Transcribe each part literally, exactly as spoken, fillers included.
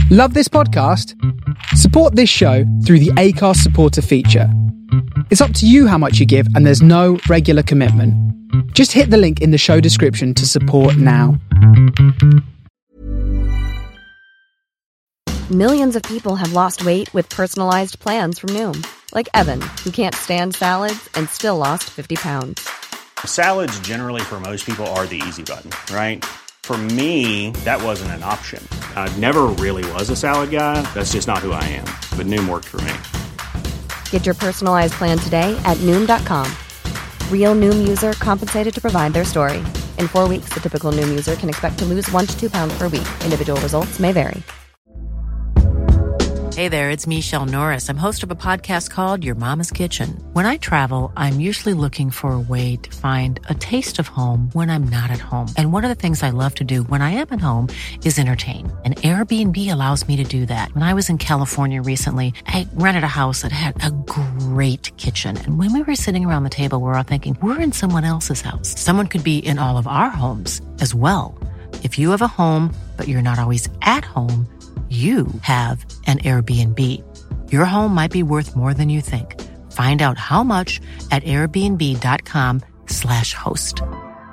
Love this podcast? Support this show through the Acast supporter feature. It's up to you how much you give, and there's no regular commitment. Just hit the link in the show description to support now. Millions of people have lost weight with personalized plans from Noom. Like Evan, who can't stand salads and still lost fifty pounds. Salads generally for most people are the easy button, right? For me, that wasn't an option. I never really was a salad guy. That's just not who I am. But Noom worked for me. Get your personalized plan today at Noom dot com. Real Noom user compensated to provide their story. In four weeks, the typical Noom user can expect to lose one to two pounds per week. Individual results may vary. Hey there, it's Michelle Norris. I'm host of a podcast called Your Mama's Kitchen. When I travel, I'm usually looking for a way to find a taste of home when I'm not at home. And one of the things I love to do when I am at home is entertain. And Airbnb allows me to do that. When I was in California recently, I rented a house that had a great kitchen. And when we were sitting around the table, we were all thinking, we're in someone else's house. Someone could be in all of our homes as well. If you have a home, but you're not always at home, you have an Airbnb. Your home might be worth more than you think. Find out how much at airbnb.com slash host.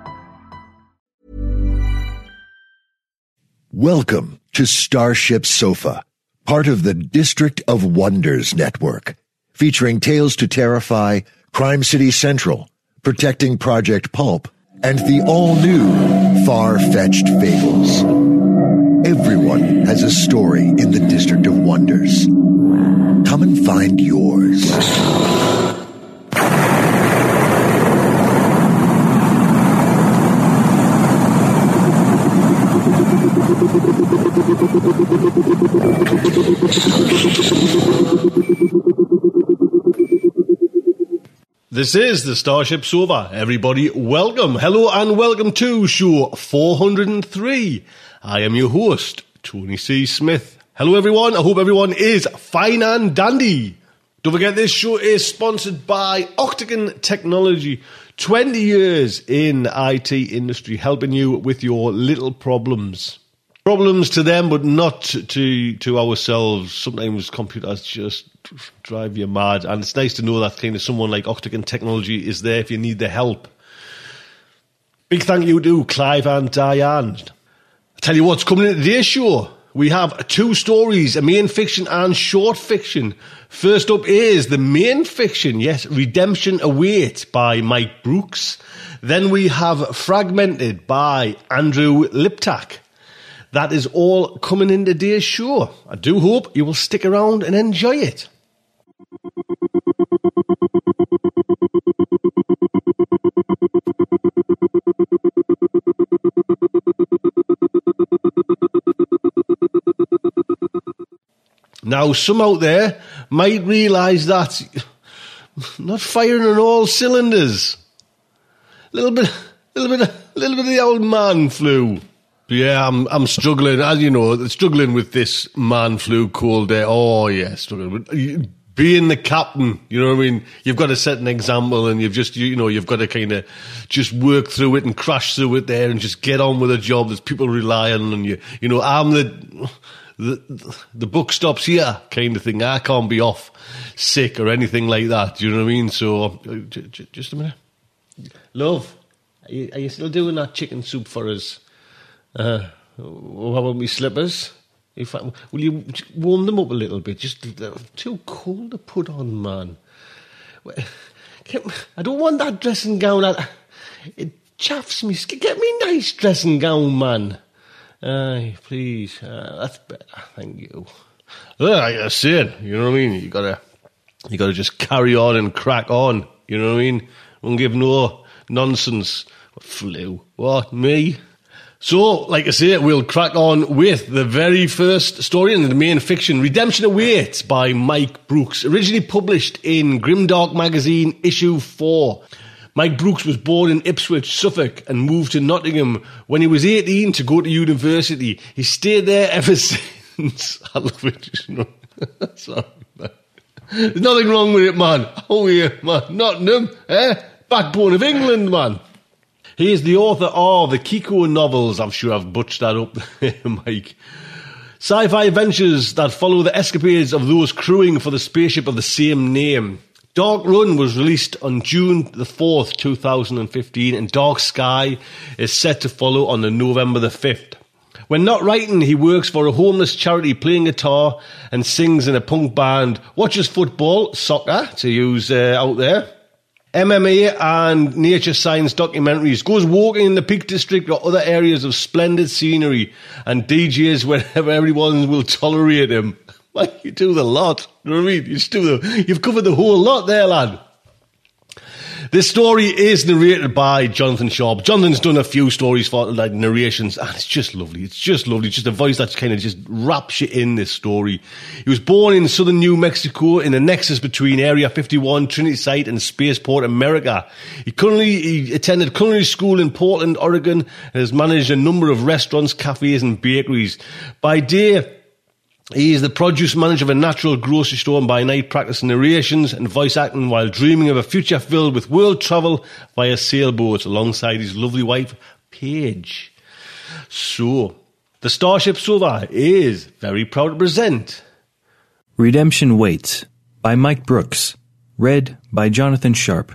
Welcome to Starship Sofa, part of the District of Wonders network, featuring Tales to Terrify, Crime City Central, Protecting Project Pulp, and the all-new Far-Fetched Fables. Everyone has a story in the District of Wonders. Come and find yours. This is the Starship Sofa. Everybody, welcome, hello and welcome to show four hundred three. I am your host, Tony C. Smith. Hello everyone, I hope everyone is fine and dandy. Don't forget this show is sponsored by Octagon Technology. twenty years in the I T industry, helping you with your little problems. Problems to them, but not to to ourselves. Sometimes computers just drive you mad, and it's nice to know that kind of someone like Octagon Technology is there if you need the help. Big thank you to Clive and Diane. I tell you what's coming in today's show. We have two stories, a main fiction and short fiction. First up is the main fiction, yes, Redemption Awaits by Mike Brooks. Then we have Fragmented by Andrew Liptak. That is all coming in today's show. I do hope you will stick around and enjoy it. Now, some out there might realise that not firing on all cylinders. A little bit, little bit, little bit of the old man flu. Yeah, I'm, I'm struggling, as you know, struggling with this man flu cold day. Oh yeah, struggling with being the captain. You know what I mean? You've got to set an example, and you've just, you know, you've got to kind of just work through it and crash through it there, and just get on with a job. There's people relying on you. You know, I'm the. The, the buck stops here kind of thing. I can't be off sick or anything like that. Do you know what I mean? So, j- j- just a minute. Love, are you, are you still doing that chicken soup for us? Uh, how about me slippers? If I, will you warm them up a little bit? Just they're too cold to put on, man. I don't want that dressing gown. It chaffs me. Get me a nice dressing gown, man. Aye, please. Uh, that's better. Thank you. Well, like I said, you know what I mean? You gotta, you gotta just carry on and crack on. You know what I mean? Don't give no nonsense. What flu? What, me? So, like I say, we'll crack on with the very first story in the main fiction, Redemption Awaits by Mike Brooks, originally published in Grimdark Magazine, issue four. Mike Brooks was born in Ipswich, Suffolk, and moved to Nottingham when he was eighteen to go to university. He stayed there ever since. I love it. You know. Sorry, man. There's nothing wrong with it, man. Oh, yeah, man. Nottingham, eh? Backbone of England, man. He is the author of the Kiko novels. I'm sure I've butched that up, Mike. Sci-fi adventures that follow the escapades of those crewing for the spaceship of the same name. Dark Run was released on June the fourth, two thousand fifteen, and Dark Sky is set to follow on the November the fifth. When not writing, he works for a homeless charity playing guitar and sings in a punk band, watches football, soccer, to use uh, out there, M M A and nature science documentaries, goes walking in the Peak District or other areas of splendid scenery, and D Js wherever everyone will tolerate him. Like, you do the lot. You know what I mean? You just do the, you've covered the whole lot there, lad. This story is narrated by Jonathan Sharp. Jonathan's done a few stories for like narrations, and it's just lovely. It's just lovely. It's just a voice that kind of just wraps you in this story. He was born in southern New Mexico in the nexus between Area fifty-one, Trinity Site, and Spaceport, America. He currently he attended culinary school in Portland, Oregon, and has managed a number of restaurants, cafes, and bakeries. By day, he is the produce manager of a natural grocery store, and by night practicing narrations and voice acting while dreaming of a future filled with world travel via sailboats alongside his lovely wife, Paige. So, the Starship Sofa is very proud to present Redemption Waits by Mike Brooks, read by Jonathan Sharp.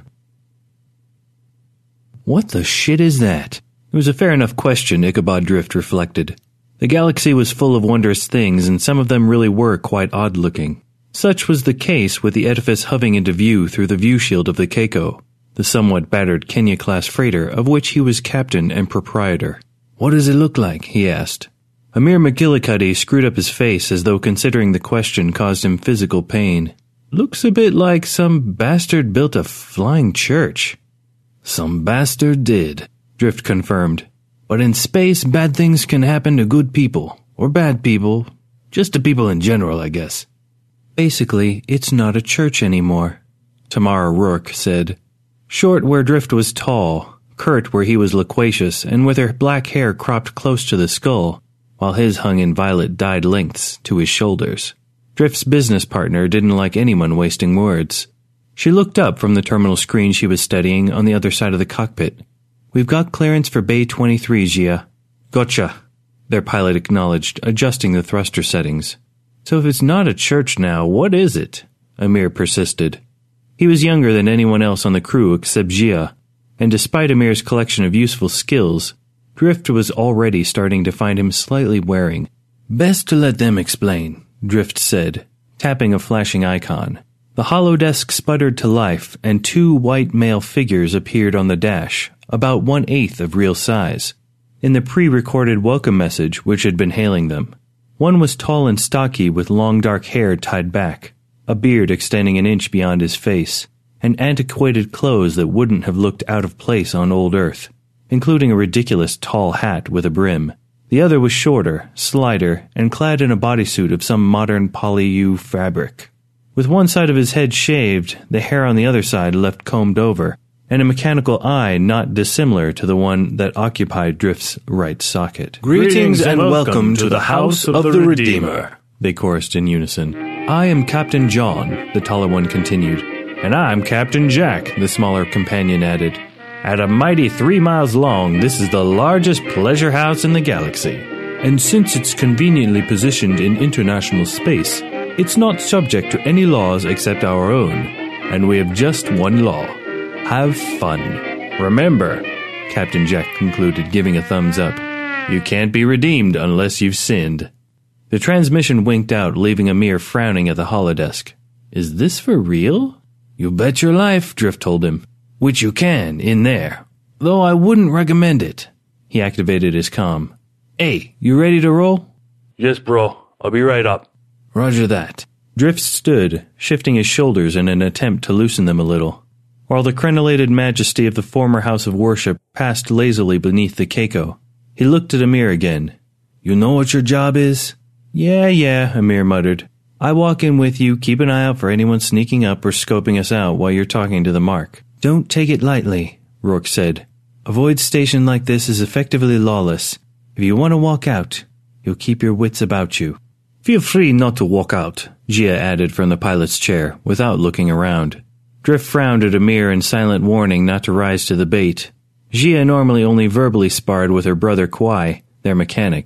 What the shit is that? It was a fair enough question, Ichabod Drift reflected. The galaxy was full of wondrous things, and some of them really were quite odd-looking. Such was the case with the edifice hoving into view through the view shield of the Keiko, the somewhat battered Kenya-class freighter of which he was captain and proprietor. "What does it look like?" he asked. Amir McGillicuddy screwed up his face as though considering the question caused him physical pain. "Looks a bit like some bastard built a flying church." "Some bastard did," Drift confirmed. "But in space, bad things can happen to good people, or bad people, just to people in general, I guess." "Basically, it's not a church anymore," Tamara Rourke said. Short where Drift was tall, curt where he was loquacious, and with her black hair cropped close to the skull, while his hung in violet dyed lengths to his shoulders. Drift's business partner didn't like anyone wasting words. She looked up from the terminal screen she was studying on the other side of the cockpit. "We've got clearance for Bay twenty-three, Gia." "Gotcha," their pilot acknowledged, adjusting the thruster settings. "So if it's not a church now, what is it?" Amir persisted. He was younger than anyone else on the crew except Gia, and despite Amir's collection of useful skills, Drift was already starting to find him slightly wearing. "Best to let them explain," Drift said, tapping a flashing icon. The holodesk sputtered to life, and two white male figures appeared on the dash, about one-eighth of real size, in the pre-recorded welcome message which had been hailing them. One was tall and stocky with long dark hair tied back, a beard extending an inch beyond his face, and antiquated clothes that wouldn't have looked out of place on old Earth, including a ridiculous tall hat with a brim. The other was shorter, slighter, and clad in a bodysuit of some modern poly-U fabric. With one side of his head shaved, the hair on the other side left combed over, and a mechanical eye not dissimilar to the one that occupied Drift's right socket. "Greetings and welcome to the House of the Redeemer," they chorused in unison. "I am Captain John," the taller one continued. "And I'm Captain Jack," the smaller companion added. "At a mighty three miles long, this is the largest pleasure house in the galaxy. And since it's conveniently positioned in international space, it's not subject to any laws except our own. And we have just one law. Have fun. Remember," Captain Jack concluded, giving a thumbs up, "you can't be redeemed unless you've sinned." The transmission winked out, leaving Amir frowning at the holodesk. "Is this for real?" "You bet your life," Drift told him. "Which you can, in there. Though I wouldn't recommend it." He activated his comm. "Hey, you ready to roll?" "Yes, bro. I'll be right up." "Roger that." Drift stood, shifting his shoulders in an attempt to loosen them a little, while the crenellated majesty of the former house of worship passed lazily beneath the Keiko. He looked at Amir again. "You know what your job is?" "Yeah, yeah," Amir muttered. "I walk in with you, keep an eye out for anyone sneaking up or scoping us out while you're talking to the Mark." "Don't take it lightly," Rourke said. "A void station like this is effectively lawless. If you want to walk out, you'll keep your wits about you." "Feel free not to walk out," Gia added from the pilot's chair, without looking around. Drift frowned at Amir in silent warning not to rise to the bait. Gia normally only verbally sparred with her brother Kwai, their mechanic.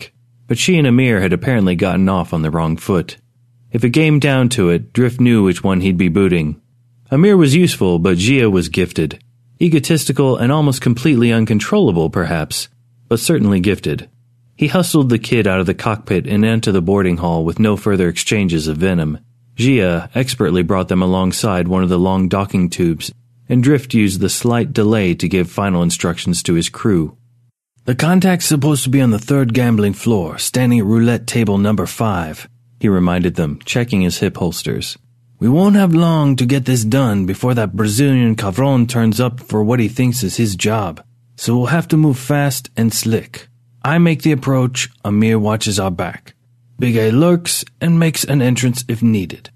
but she and Amir had apparently gotten off on the wrong foot. If it came down to it, Drift knew which one he'd be booting. Amir was useful, but Gia was gifted. Egotistical and almost completely uncontrollable, perhaps, but certainly gifted. He hustled the kid out of the cockpit and into the boarding hall with no further exchanges of venom. Gia expertly brought them alongside one of the long docking tubes, and Drift used the slight delay to give final instructions to his crew. "The contact's supposed to be on the third gambling floor, standing at roulette table number five," he reminded them, checking his hip holsters. "We won't have long to get this done before that Brazilian Cavron turns up for what he thinks is his job, so we'll have to move fast and slick. I make the approach, Amir watches our back. Big A lurks and makes an entrance if needed."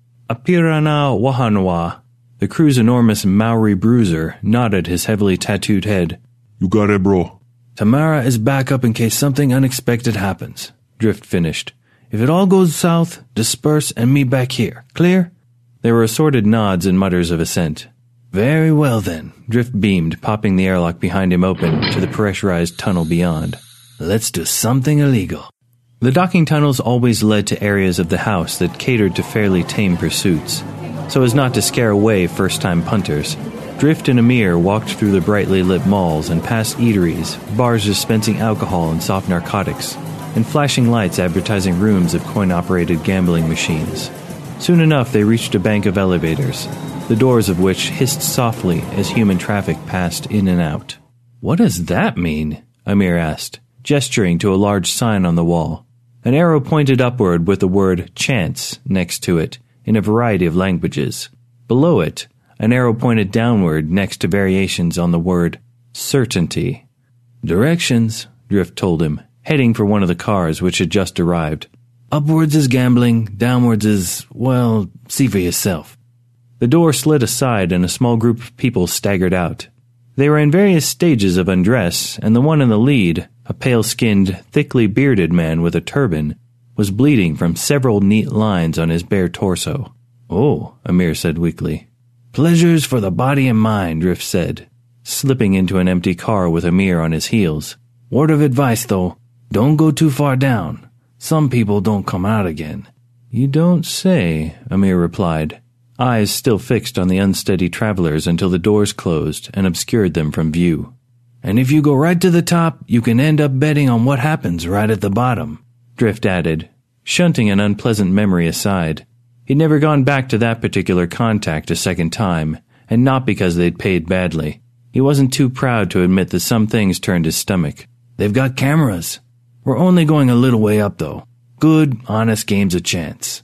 Apirana Wahanwa, the crew's enormous Maori bruiser, nodded his heavily tattooed head. "You got it, bro." "Tamara is back up in case something unexpected happens," Drift finished. "If it all goes south, disperse and meet back here. Clear?" There were assorted nods and mutters of assent. "Very well then," Drift beamed, popping the airlock behind him open to the pressurized tunnel beyond. "Let's do something illegal." The docking tunnels always led to areas of the house that catered to fairly tame pursuits, so as not to scare away first-time punters. Drift and Amir walked through the brightly lit malls and past eateries, bars dispensing alcohol and soft narcotics, and flashing lights advertising rooms of coin-operated gambling machines. Soon enough, they reached a bank of elevators, the doors of which hissed softly as human traffic passed in and out. "What does that mean?" Amir asked, gesturing to a large sign on the wall. An arrow pointed upward with the word chance next to it in a variety of languages. Below it, an arrow pointed downward next to variations on the word certainty. "Directions," Drift told him, heading for one of the cars which had just arrived. "Upwards is gambling, downwards is, well, see for yourself." The door slid aside and a small group of people staggered out. They were in various stages of undress, and the one in the lead, a pale-skinned, thickly bearded man with a turban, was bleeding from several neat lines on his bare torso. "Oh," Amir said weakly. "Pleasures for the body and mind," Drift said, slipping into an empty car with Amir on his heels. "Word of advice, though, don't go too far down. Some people don't come out again." "You don't say," Amir replied, eyes still fixed on the unsteady travelers until the doors closed and obscured them from view. "And if you go right to the top, you can end up betting on what happens right at the bottom," Drift added, shunting an unpleasant memory aside. He'd never gone back to that particular contact a second time, and not because they'd paid badly. He wasn't too proud to admit that some things turned his stomach. "They've got cameras. We're only going a little way up, though. Good, honest game's a chance."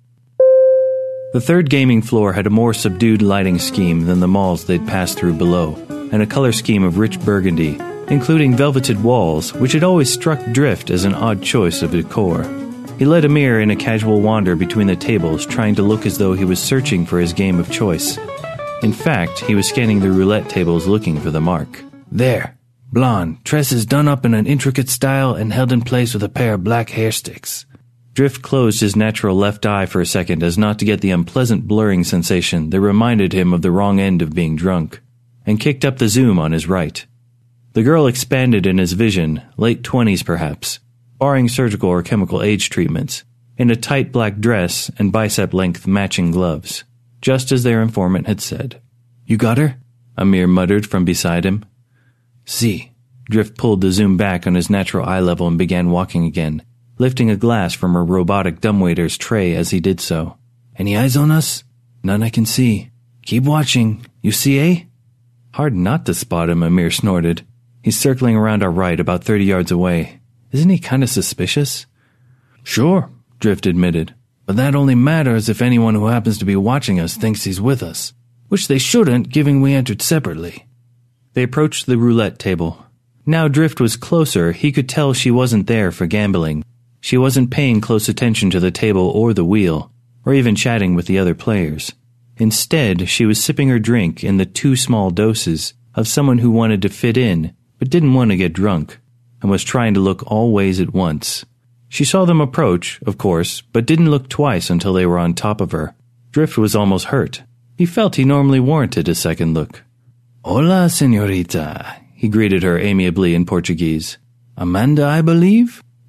The third gaming floor had a more subdued lighting scheme than the malls they'd passed through below, and a color scheme of rich burgundy, including velveted walls, which had always struck Drift as an odd choice of decor. He led Amir in a casual wander between the tables, trying to look as though he was searching for his game of choice. In fact, he was scanning the roulette tables looking for the mark. "There. Blonde, tresses done up in an intricate style and held in place with a pair of black hair sticks." Drift closed his natural left eye for a second as not to get the unpleasant blurring sensation that reminded him of the wrong end of being drunk, and kicked up the zoom on his right. The girl expanded in his vision, late twenties perhaps, barring surgical or chemical age treatments, in a tight black dress and bicep-length matching gloves, just as their informant had said. "You got her?" Amir muttered from beside him. "See." Drift pulled the zoom back on his natural eye level and began walking again, lifting a glass from a robotic dumbwaiter's tray as he did so. "Any eyes on us?" "None I can see." "Keep watching. You see, eh?" "Hard not to spot him," Amir snorted. "He's circling around our right, about thirty yards away. Isn't he kind of suspicious?" "Sure," Drift admitted. "But that only matters if anyone who happens to be watching us thinks he's with us. Which they shouldn't, given we entered separately." They approached the roulette table. Now Drift was closer, he could tell she wasn't there for gambling. She wasn't paying close attention to the table or the wheel, or even chatting with the other players. Instead, she was sipping her drink in the two small doses of someone who wanted to fit in, but didn't want to get drunk, and was trying to look all ways at once. She saw them approach, of course, but didn't look twice until they were on top of her. Drift was almost hurt. He felt he normally warranted a second look. "Hola, señorita," he greeted her amiably in Portuguese. "Amanda, I believe?"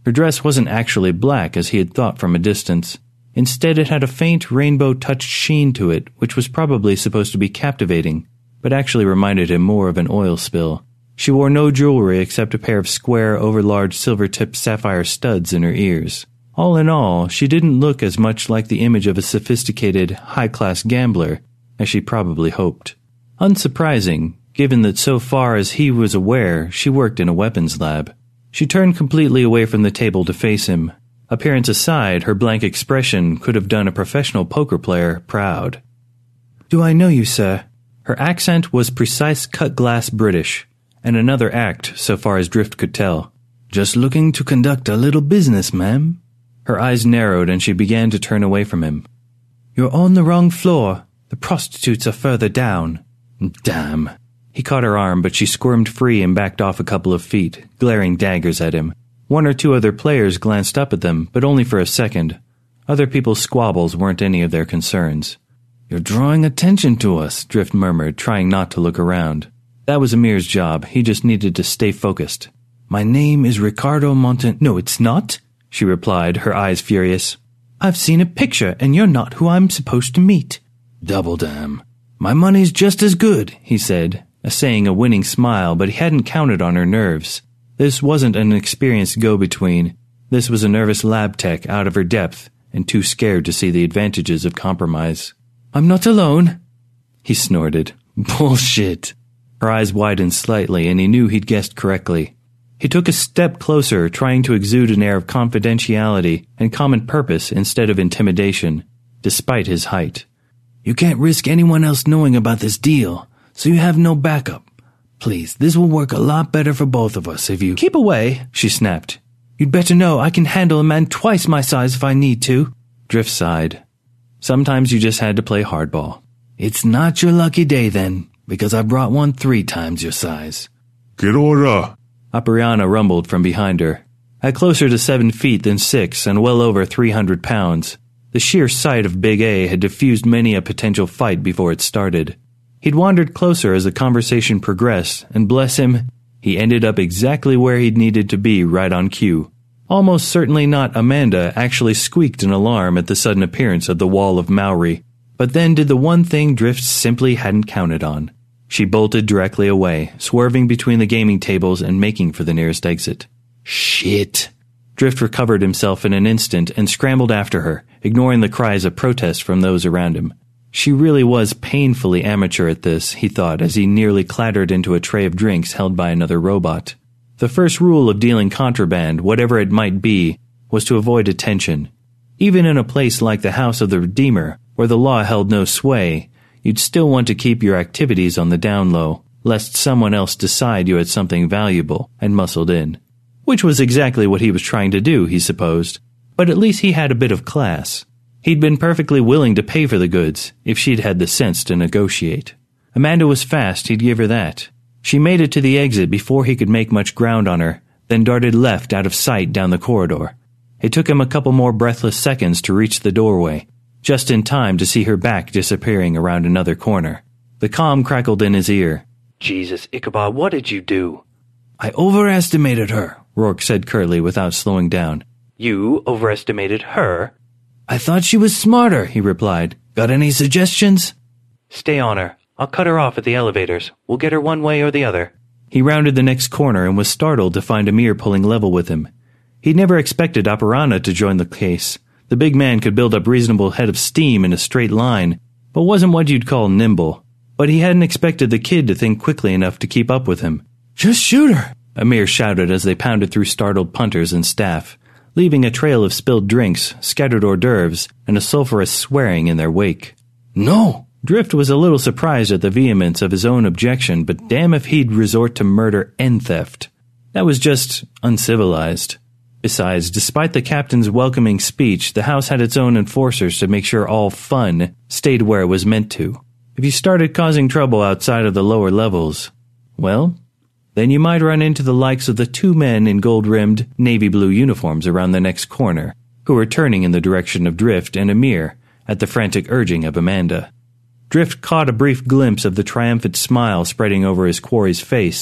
Her dress wasn't actually black as he had thought from a distance. Instead, it had a faint rainbow-touched sheen to it, which was probably supposed to be captivating, but actually reminded him more of an oil spill. She wore no jewelry except a pair of square, overlarge, silver-tipped sapphire studs in her ears. All in all, she didn't look as much like the image of a sophisticated, high-class gambler as she probably hoped. Unsurprising, given that so far as he was aware, she worked in a weapons lab. She turned completely away from the table to face him. Appearance aside, her blank expression could have done a professional poker player proud. "Do I know you, sir?" Her accent was precise cut-glass British, and another act, so far as Drift could tell. "Just looking to conduct a little business, ma'am." Her eyes narrowed and she began to turn away from him. "You're on the wrong floor. The prostitutes are further down." "Damn." He caught her arm, but she squirmed free and backed off a couple of feet, glaring daggers at him. One or two other players glanced up at them, but only for a second. Other people's squabbles weren't any of their concerns. "You're drawing attention to us," Drift murmured, trying not to look around. That was Amir's job. He just needed to stay focused. "My name is Ricardo Montan—" "No, it's not," she replied, her eyes furious. "I've seen a picture, and you're not who I'm supposed to meet." "Double damn. My money's just as good," he said, essaying a winning smile, but he hadn't counted on her nerves. This wasn't an experienced go-between. This was a nervous lab tech out of her depth and too scared to see the advantages of compromise. "I'm not alone," he snorted. "Bullshit." Her eyes widened slightly, and he knew he'd guessed correctly. He took a step closer, trying to exude an air of confidentiality and common purpose instead of intimidation, despite his height. "You can't risk anyone else knowing about this deal, so you have no backup. Please, this will work a lot better for both of us if you—" "Keep away," she snapped. "You'd better know I can handle a man twice my size if I need to." Drift sighed. Sometimes you just had to play hardball. "It's not your lucky day then, because I brought one three times your size." "Get order!" Apariana rumbled from behind her. At closer to seven feet than six and well over three hundred pounds, the sheer sight of Big A had diffused many a potential fight before it started. He'd wandered closer as the conversation progressed, and bless him, he ended up exactly where he'd needed to be right on cue. Almost certainly not Amanda actually squeaked an alarm at the sudden appearance of the Wall of Maori, but then did the one thing Drift simply hadn't counted on. She bolted directly away, swerving between the gaming tables and making for the nearest exit. Shit! Drift recovered himself in an instant and scrambled after her, ignoring the cries of protest from those around him. She really was painfully amateur at this, he thought, as he nearly clattered into a tray of drinks held by another robot. The first rule of dealing contraband, whatever it might be, was to avoid attention. Even in a place like the House of the Redeemer, where the law held no sway, you'd still want to keep your activities on the down low, lest someone else decide you had something valuable and muscled in. Which was exactly what he was trying to do, he supposed, but at least he had a bit of class. He'd been perfectly willing to pay for the goods, if she'd had the sense to negotiate. Amanda was fast, he'd give her that. She made it to the exit before he could make much ground on her, then darted left out of sight down the corridor. It took him a couple more breathless seconds to reach the doorway, just in time to see her back disappearing around another corner. The comm crackled in his ear. Jesus, Ichabod, what did you do? I overestimated her, Rourke said curtly without slowing down. You overestimated her? I thought she was smarter, he replied. Got any suggestions? Stay on her. I'll cut her off at the elevators. We'll get her one way or the other. He rounded the next corner and was startled to find Amir pulling level with him. He'd never expected Aparana to join the case. The big man could build up reasonable head of steam in a straight line, but wasn't what you'd call nimble. But he hadn't expected the kid to think quickly enough to keep up with him. Just shoot her, Amir shouted as they pounded through startled punters and staff, leaving a trail of spilled drinks, scattered hors d'oeuvres, and a sulphurous swearing in their wake. No! Drift was a little surprised at the vehemence of his own objection, but damn if he'd resort to murder and theft. That was just uncivilized. Besides, despite the captain's welcoming speech, the house had its own enforcers to make sure all fun stayed where it was meant to. If you started causing trouble outside of the lower levels, well, then you might run into the likes of the two men in gold-rimmed, navy-blue uniforms around the next corner, who were turning in the direction of Drift and Amir at the frantic urging of Amanda. Drift caught a brief glimpse of the triumphant smile spreading over his quarry's face,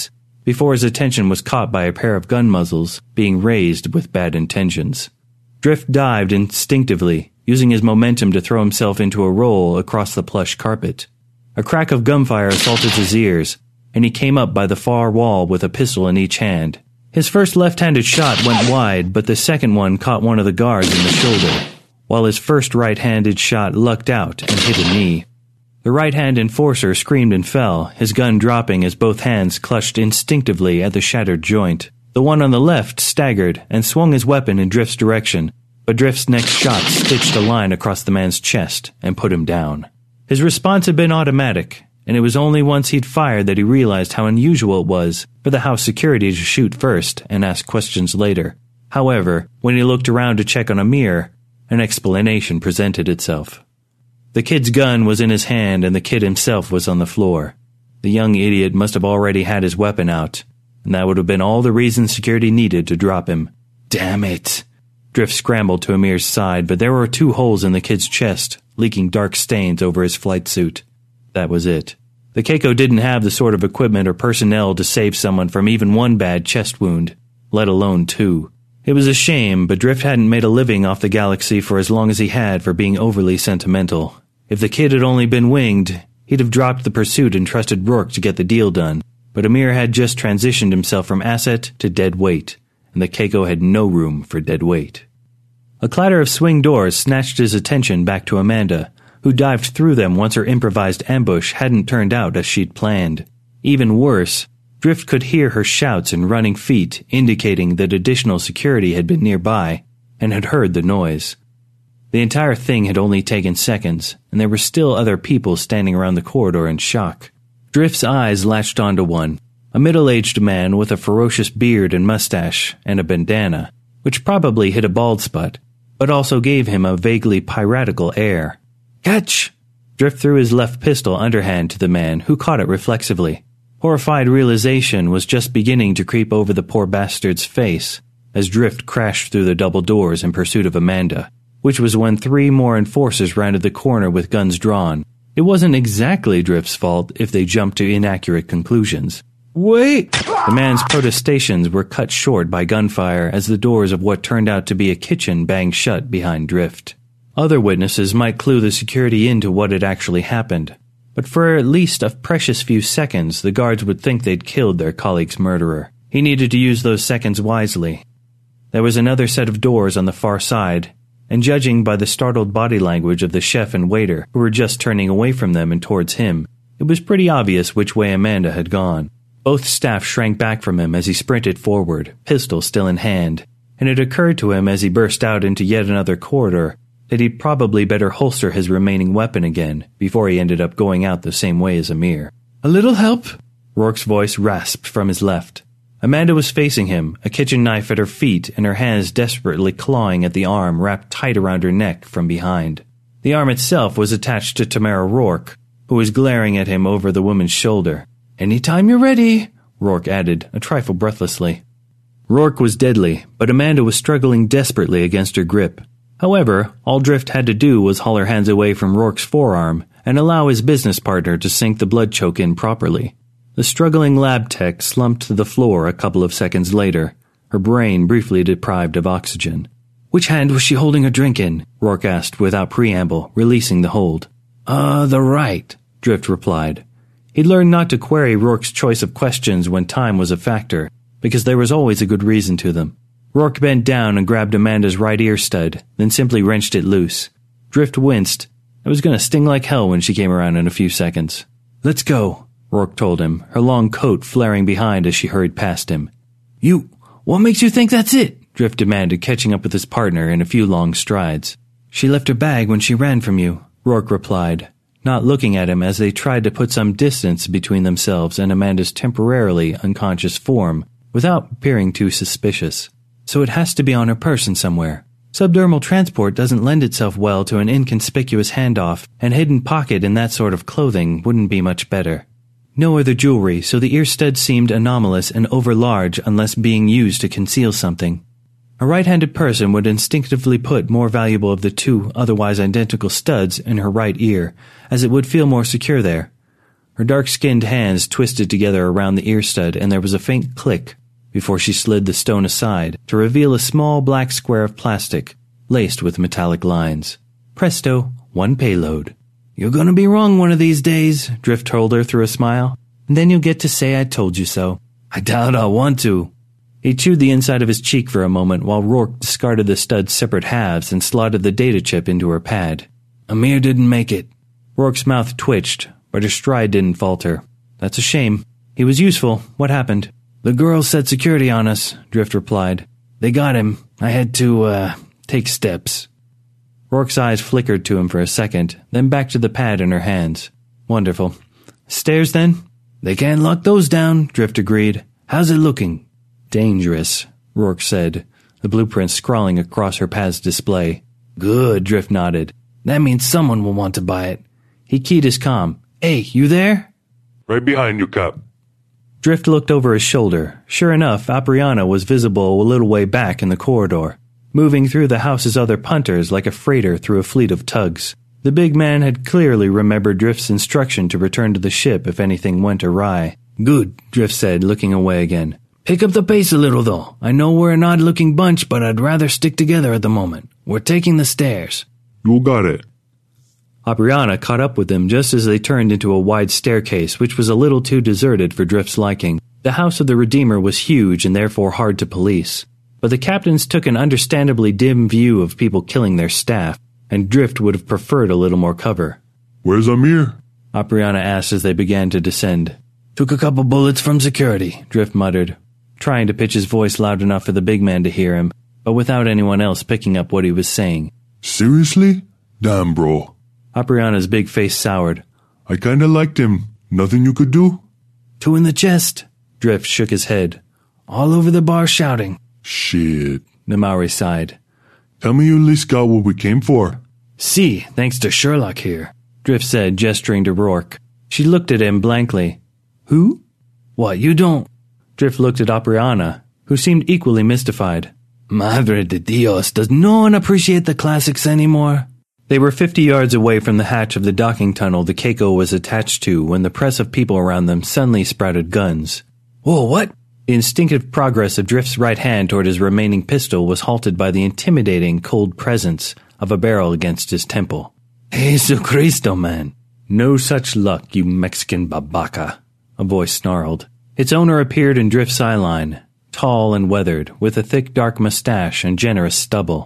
before his attention was caught by a pair of gun muzzles being raised with bad intentions. Drift dived instinctively, using his momentum to throw himself into a roll across the plush carpet. A crack of gunfire assaulted his ears, and he came up by the far wall with a pistol in each hand. His first left-handed shot went wide, but the second one caught one of the guards in the shoulder, while his first right-handed shot lucked out and hit a knee. The right-hand enforcer screamed and fell, his gun dropping as both hands clutched instinctively at the shattered joint. The one on the left staggered and swung his weapon in Drift's direction, but Drift's next shot stitched a line across the man's chest and put him down. His response had been automatic, and it was only once he'd fired that he realized how unusual it was for the house security to shoot first and ask questions later. However, when he looked around to check on Amir, an explanation presented itself. The kid's gun was in his hand and the kid himself was on the floor. The young idiot must have already had his weapon out, and that would have been all the reason security needed to drop him. Damn it! Drift scrambled to Amir's side, but there were two holes in the kid's chest, leaking dark stains over his flight suit. That was it. The Keiko didn't have the sort of equipment or personnel to save someone from even one bad chest wound, let alone two. It was a shame, but Drift hadn't made a living off the Galaxy for as long as he had for being overly sentimental. If the kid had only been winged, he'd have dropped the pursuit and trusted Rourke to get the deal done. But Amir had just transitioned himself from asset to dead weight, and the Keiko had no room for dead weight. A clatter of swing doors snatched his attention back to Amanda, who dived through them once her improvised ambush hadn't turned out as she'd planned. Even worse, Drift could hear her shouts and running feet, indicating that additional security had been nearby and had heard the noise. The entire thing had only taken seconds, and there were still other people standing around the corridor in shock. Drift's eyes latched onto one, a middle-aged man with a ferocious beard and mustache and a bandana, which probably hid a bald spot, but also gave him a vaguely piratical air. Catch! Drift threw his left pistol underhand to the man, who caught it reflexively. Horrified realization was just beginning to creep over the poor bastard's face as Drift crashed through the double doors in pursuit of Amanda, which was when three more enforcers rounded the corner with guns drawn. It wasn't exactly Drift's fault if they jumped to inaccurate conclusions. Wait! The man's protestations were cut short by gunfire as the doors of what turned out to be a kitchen banged shut behind Drift. Other witnesses might clue the security into what had actually happened, but for at least a precious few seconds the guards would think they'd killed their colleague's murderer. He needed to use those seconds wisely. There was another set of doors on the far side, and judging by the startled body language of the chef and waiter who were just turning away from them and towards him, it was pretty obvious which way Amanda had gone. Both staff shrank back from him as he sprinted forward, pistol still in hand, and it occurred to him as he burst out into yet another corridor that he'd probably better holster his remaining weapon again before he ended up going out the same way as Amir. A little help? Rourke's voice rasped from his left. Amanda was facing him, a kitchen knife at her feet and her hands desperately clawing at the arm wrapped tight around her neck from behind. The arm itself was attached to Tamara Rourke, who was glaring at him over the woman's shoulder. Anytime you're ready, Rourke added, a trifle breathlessly. Rourke was deadly, but Amanda was struggling desperately against her grip. However, all Drift had to do was haul her hands away from Rourke's forearm and allow his business partner to sink the blood choke in properly. The struggling lab tech slumped to the floor a couple of seconds later, her brain briefly deprived of oxygen. Which hand was she holding her drink in? Rourke asked without preamble, releasing the hold. Uh, the right, Drift replied. He'd learned not to query Rourke's choice of questions when time was a factor, because there was always a good reason to them. Rourke bent down and grabbed Amanda's right ear stud, then simply wrenched it loose. Drift winced. It was going to sting like hell when she came around in a few seconds. Let's go, Rourke told him, her long coat flaring behind as she hurried past him. You, what makes you think that's it? Drift demanded, catching up with his partner in a few long strides. She left her bag when she ran from you, Rourke replied, not looking at him as they tried to put some distance between themselves and Amanda's temporarily unconscious form without appearing too suspicious. So it has to be on her person somewhere. Subdermal transport doesn't lend itself well to an inconspicuous handoff, and hidden pocket in that sort of clothing wouldn't be much better. No other jewelry, so the ear stud seemed anomalous and overlarge unless being used to conceal something. A right-handed person would instinctively put more valuable of the two otherwise identical studs in her right ear, as it would feel more secure there. Her dark-skinned hands twisted together around the ear stud, and there was a faint click before she slid the stone aside to reveal a small black square of plastic laced with metallic lines. Presto, one payload. You're gonna be wrong one of these days, Drift told her through a smile, and then you'll get to say I told you so. I doubt I'll want to. He chewed the inside of his cheek for a moment while Rourke discarded the stud's separate halves and slotted the data chip into her pad. Amir didn't make it. Rourke's mouth twitched, but her stride didn't falter. That's a shame. He was useful. What happened? The girls set security on us, Drift replied. They got him. I had to, uh, take steps. Rourke's eyes flickered to him for a second, then back to the pad in her hands. Wonderful. Stairs, then? They can't lock those down, Drift agreed. How's it looking? Dangerous, Rourke said, the blueprint scrawling across her pad's display. Good, Drift nodded. That means someone will want to buy it. He keyed his comm. Hey, you there? Right behind you, Cap. Drift looked over his shoulder. Sure enough, Apriana was visible a little way back in the corridor, moving through the house's other punters like a freighter through a fleet of tugs. The big man had clearly remembered Drift's instruction to return to the ship if anything went awry. Good, Drift said, looking away again. Pick up the pace a little, though. I know we're an odd-looking bunch, but I'd rather stick together at the moment. We're taking the stairs. You got it. Apriana caught up with them just as they turned into a wide staircase, which was a little too deserted for Drift's liking. The House of the Redeemer was huge and therefore hard to police, but the captains took an understandably dim view of people killing their staff, and Drift would have preferred a little more cover. Where's Amir? Apriana asked as they began to descend. Took a couple bullets from security, Drift muttered, trying to pitch his voice loud enough for the big man to hear him, but without anyone else picking up what he was saying. Seriously? Damn, bro. Apriana's big face soured. I kinda liked him. Nothing you could do? Two in the chest. Drift shook his head. All over the bar shouting. Shit. The Maori sighed. Tell me you at least got what we came for. See, thanks to Sherlock here, Drift said, gesturing to Rourke. She looked at him blankly. Who? What, you don't? Drift looked at Apriana, who seemed equally mystified. Madre de Dios, does no one appreciate the classics anymore? They were fifty yards away from the hatch of the docking tunnel the Keiko was attached to when the press of people around them suddenly sprouted guns. Whoa, what? The instinctive progress of Drift's right hand toward his remaining pistol was halted by the intimidating, cold presence of a barrel against his temple. Jesucristo, man. No such luck, you Mexican babaca, a voice snarled. Its owner appeared in Drift's eyeline, tall and weathered, with a thick dark mustache and generous stubble.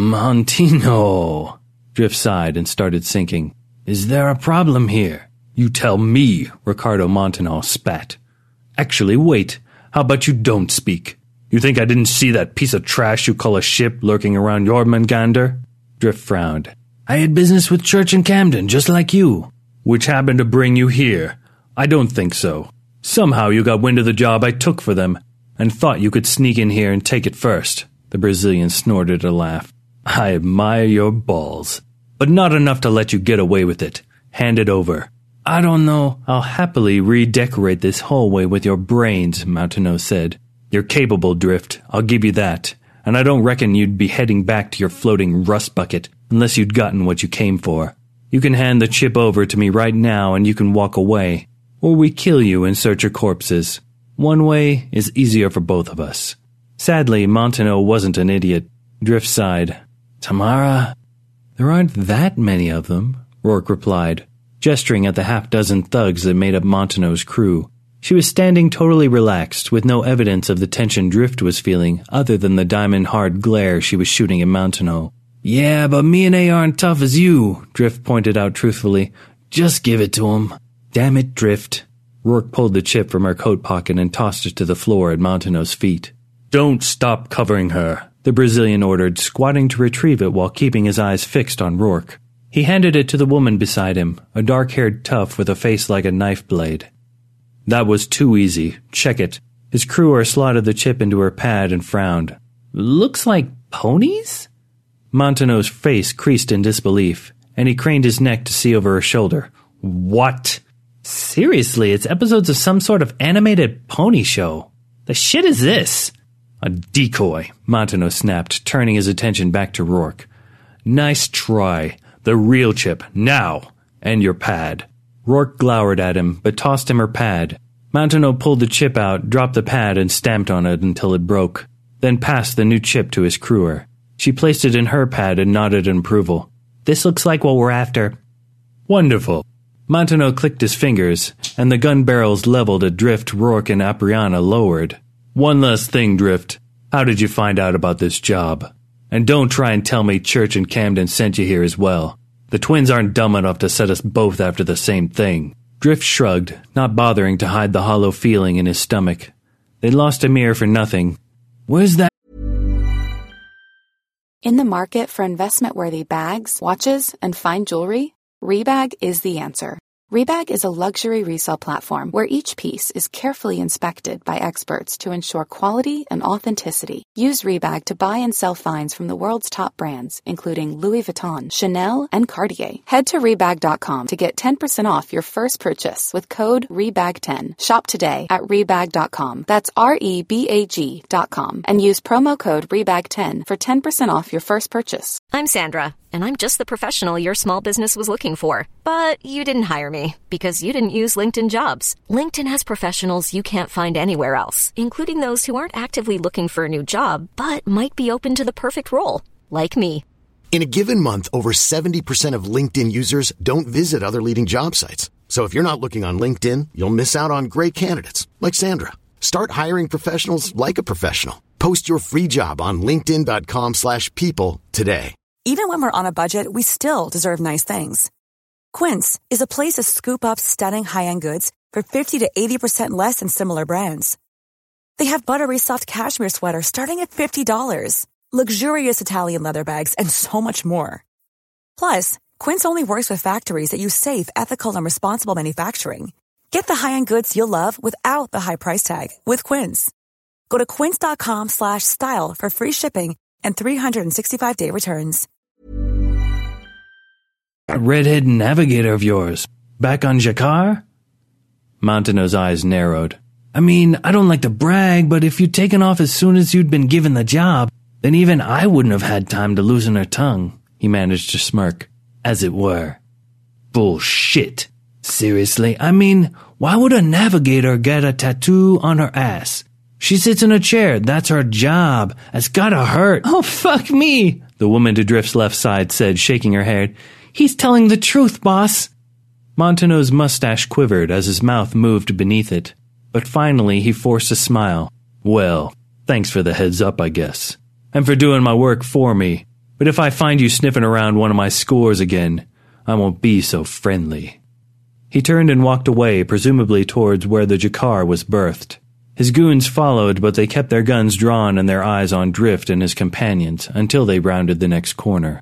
Montino! Drift sighed and started sinking. Is there a problem here? You tell me, Ricardo Montanal spat. Actually, wait. How about you don't speak? You think I didn't see that piece of trash you call a ship lurking around Jormungandr? Drift frowned. I had business with Church and Camden, just like you. Which happened to bring you here. I don't think so. Somehow you got wind of the job I took for them, and thought you could sneak in here and take it first. The Brazilian snorted a laugh. I admire your balls. But not enough to let you get away with it. Hand it over. I don't know. I'll happily redecorate this hallway with your brains, Mountaineux said. You're capable, Drift. I'll give you that. And I don't reckon you'd be heading back to your floating rust bucket unless you'd gotten what you came for. You can hand the chip over to me right now and you can walk away. Or we kill you and search your corpses. One way is easier for both of us. Sadly, Montano wasn't an idiot. Drift sighed. Tamara? There aren't that many of them, Rourke replied, gesturing at the half-dozen thugs that made up Montano's crew. She was standing totally relaxed, with no evidence of the tension Drift was feeling other than the diamond-hard glare she was shooting at Montano. Yeah, but me and A aren't tough as you, Drift pointed out truthfully. Just give it to him. Damn it, Drift. Rourke pulled the chip from her coat pocket and tossed it to the floor at Montano's feet. Don't stop covering her, the Brazilian ordered, squatting to retrieve it while keeping his eyes fixed on Rourke. He handed it to the woman beside him, a dark-haired tough with a face like a knife blade. That was too easy. Check it. His crewer slotted the chip into her pad and frowned. Looks like ponies? Montano's face creased in disbelief, and he craned his neck to see over her shoulder. What? Seriously, it's episodes of some sort of animated pony show. The shit is this? A decoy, Montano snapped, turning his attention back to Rourke. Nice try. The real chip, now, and your pad. Rourke glowered at him, but tossed him her pad. Mountainoe pulled the chip out, dropped the pad, and stamped on it until it broke, then passed the new chip to his crewer. She placed it in her pad and nodded in approval. This looks like what we're after. Wonderful. Mountainoe clicked his fingers, and the gun barrels leveled at Drift, Rourke, and Apriana lowered. One last thing, Drift. How did you find out about this job? And don't try and tell me Church and Camden sent you here as well. The twins aren't dumb enough to set us both after the same thing. Drift shrugged, not bothering to hide the hollow feeling in his stomach. They'd lost Amir for nothing. Where's that? In the market for investment-worthy bags, watches, and fine jewelry, Rebag is the answer. Rebag is a luxury resale platform where each piece is carefully inspected by experts to ensure quality and authenticity. Use Rebag to buy and sell finds from the world's top brands, including Louis Vuitton, Chanel, and Cartier. Head to Rebag dot com to get ten percent off your first purchase with code Rebag ten. Shop today at Rebag dot com. That's R E B A G dot com. And use promo code Rebag ten for ten percent off your first purchase. I'm Sandra, and I'm just the professional your small business was looking for. But you didn't hire me because you didn't use LinkedIn Jobs. LinkedIn has professionals you can't find anywhere else, including those who aren't actively looking for a new job, but might be open to the perfect role, like me. In a given month, over seventy percent of LinkedIn users don't visit other leading job sites. So if you're not looking on LinkedIn, you'll miss out on great candidates, like Sandra. Start hiring professionals like a professional. Post your free job on linkedin dot com slash people today. Even when we're on a budget, we still deserve nice things. Quince is a place to scoop up stunning high-end goods for fifty to eighty percent less than similar brands. They have buttery soft cashmere sweaters starting at fifty dollars, luxurious Italian leather bags, and so much more. Plus, Quince only works with factories that use safe, ethical, and responsible manufacturing. Get the high-end goods you'll love without the high price tag with Quince. Go to quince dot com slash style for free shipping and three sixty-five day returns. That redhead navigator of yours, back on Jakar? Mountainoe's eyes narrowed. I mean, I don't like to brag, but if you'd taken off as soon as you'd been given the job, then even I wouldn't have had time to loosen her tongue, he managed to smirk, as it were. Bullshit. Seriously, I mean, why would a navigator get a tattoo on her ass? She sits in a chair, that's her job. It's gotta hurt. Oh, fuck me, the woman to Drift's left side said, shaking her head. He's telling the truth, boss. Mountainoe's mustache quivered as his mouth moved beneath it, but finally he forced a smile. Well, thanks for the heads up, I guess, and for doing my work for me. But if I find you sniffing around one of my scores again, I won't be so friendly. He turned and walked away, presumably towards where the Jakar was berthed. His goons followed, but they kept their guns drawn and their eyes on Drift and his companions until they rounded the next corner.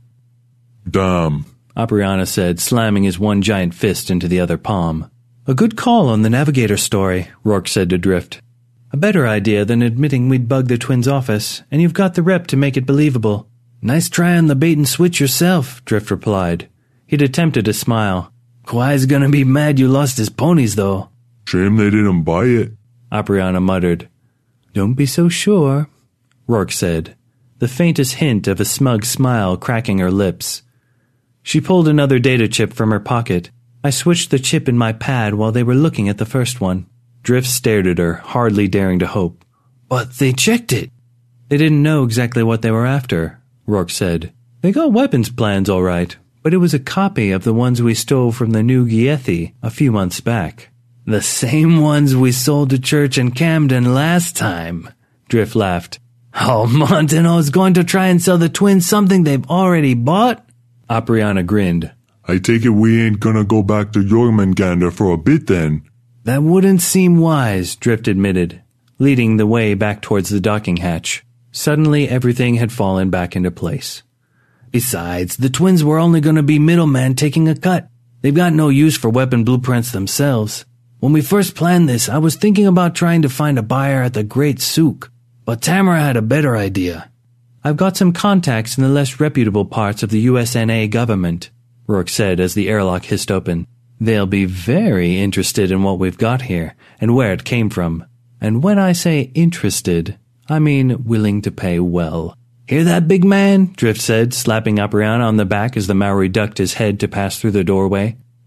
Damn, Apriana said, slamming his one giant fist into the other palm. A good call on the navigator story, Rourke said to Drift. A better idea than admitting we'd bugged the twins' office, and you've got the rep to make it believable. Nice try on the bait and switch yourself, Drift replied. He'd attempted a smile. Kwai's gonna be mad you lost his ponies, though. Shame they didn't buy it, Apriana muttered. Don't be so sure, Rourke said, the faintest hint of a smug smile cracking her lips. She pulled another data chip from her pocket. I switched the chip in my pad while they were looking at the first one. Drift stared at her, hardly daring to hope. But they checked it. They didn't know exactly what they were after, Rourke said. They got weapons plans all right, but it was a copy of the ones we stole from the new Giethi a few months back. The same ones we sold to Church and Camden last time, Drift laughed. Oh, Mountainoe's going to try and sell the twins something they've already bought? Apriana grinned. I take it we ain't gonna go back to Jormungandr for a bit then. That wouldn't seem wise, Drift admitted, leading the way back towards the docking hatch. Suddenly everything had fallen back into place. Besides, the twins were only going to be middlemen taking a cut. They've got no use for weapon blueprints themselves. When we first planned this, I was thinking about trying to find a buyer at the Great Souk, but Tamara had a better idea. I've got some contacts in the less reputable parts of the U S N A government, Rourke said as the airlock hissed open. They'll be very interested in what we've got here and where it came from. And when I say interested, I mean willing to pay well. Hear that, big man? Drift said, slapping Apriana on the back as the Maori ducked his head to pass through the doorway.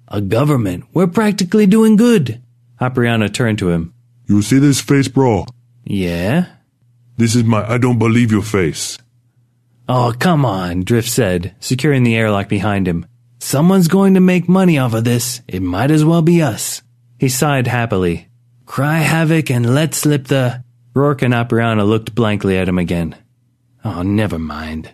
A government. We're practically doing good. Apriana turned to him. You see this face, bro? Yeah? This is my I don't believe you face. Oh, come on, Drift said, securing the airlock behind him. Someone's going to make money off of this. It might as well be us. He sighed happily. Cry havoc and let slip the... Rourke and Apriana looked blankly at him again. Oh, never mind.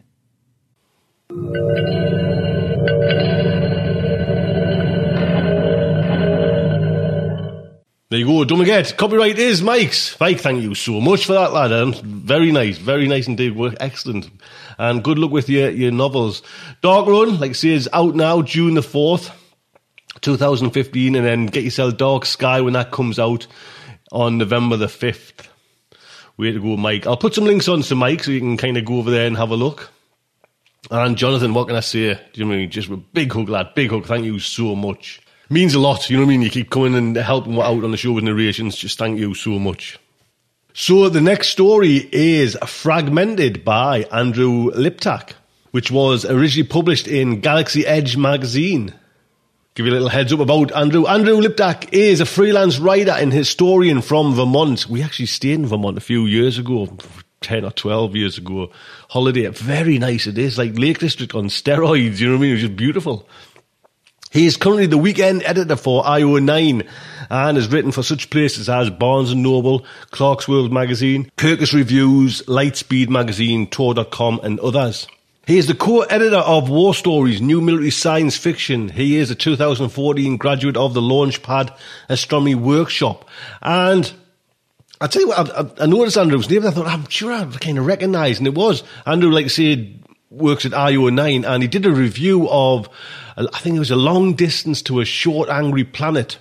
There you go, don't forget, copyright is Mike's. Mike, thank you so much for that, lad. Um, very nice, very nice indeed. Work, excellent. And good luck with your, your novels. Dark Run, like I say, is out now, June the fourth, twenty fifteen, and then get yourself Dark Sky when that comes out on November the fifth. Way to go, Mike. I'll put some links on to Mike so you can kind of go over there and have a look. And Jonathan, what can I say? Do you know what I mean? Just a big hug, lad, big hug. Thank you so much. Means a lot, you know what I mean? You keep coming and helping out on the show with narrations. Just thank you so much. So the next story is Fragmented by Andrew Liptak, which was originally published in Galaxy Edge magazine. Give you a little heads up about Andrew. Andrew Liptak is a freelance writer and historian from Vermont. We actually stayed in Vermont a few years ago, ten or twelve years ago. Holiday, very nice it is, like Lake District on steroids, you know what I mean? It was just beautiful. He is currently the weekend editor for I O nine and has written for such places as Barnes and Noble, Clark's World magazine, Kirkus Reviews, Lightspeed magazine, Tor dot com and others. He is the co-editor of War Stories, New Military Science Fiction. He is a two thousand fourteen graduate of the Launchpad Astronomy Workshop. And I tell you what, I, I noticed Andrew's name and I thought, I'm sure I kind of recognised, and it was. Andrew, like I said, works at I O nine, and he did a review of, I think it was A Long Distance to a Short Angry Planet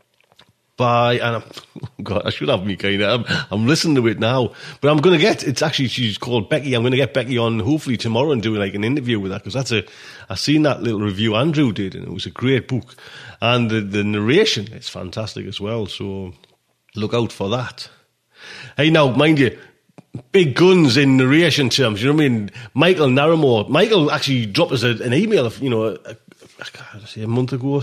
by, and I'm, oh God, I should have me kind of, I'm, I'm listening to it now, but I'm going to get, it's actually, she's called Becky, I'm going to get Becky on hopefully tomorrow and do like an interview with her, because that's a, I seen that little review Andrew did, and it was a great book, and the, the narration is fantastic as well, so look out for that. Hey, now, mind you, big guns in narration terms, you know what I mean? Michael Naramore. Michael actually dropped us a, an email, you know, a, a, I say a month ago,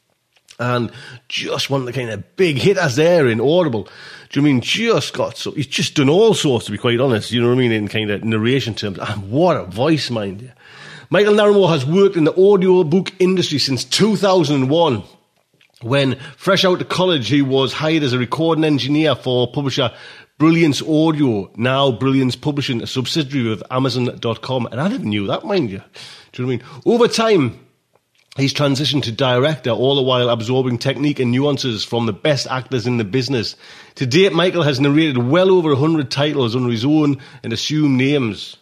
and just one of the kind of big hitters there in Audible. Do you know what I mean? Just got so, he's just done all sorts, to be quite honest, you know what I mean, in kind of narration terms. And what a voice, mind you. Michael Naramore has worked in the audiobook industry since two thousand one. When fresh out of college, he was hired as a recording engineer for publisher Brilliance Audio, now Brilliance Publishing, a subsidiary of Amazon dot com. And I never knew that, mind you. Do you know what I mean? Over time, he's transitioned to director, all the while absorbing technique and nuances from the best actors in the business. To date, Michael has narrated well over one hundred titles under his own and assumed names.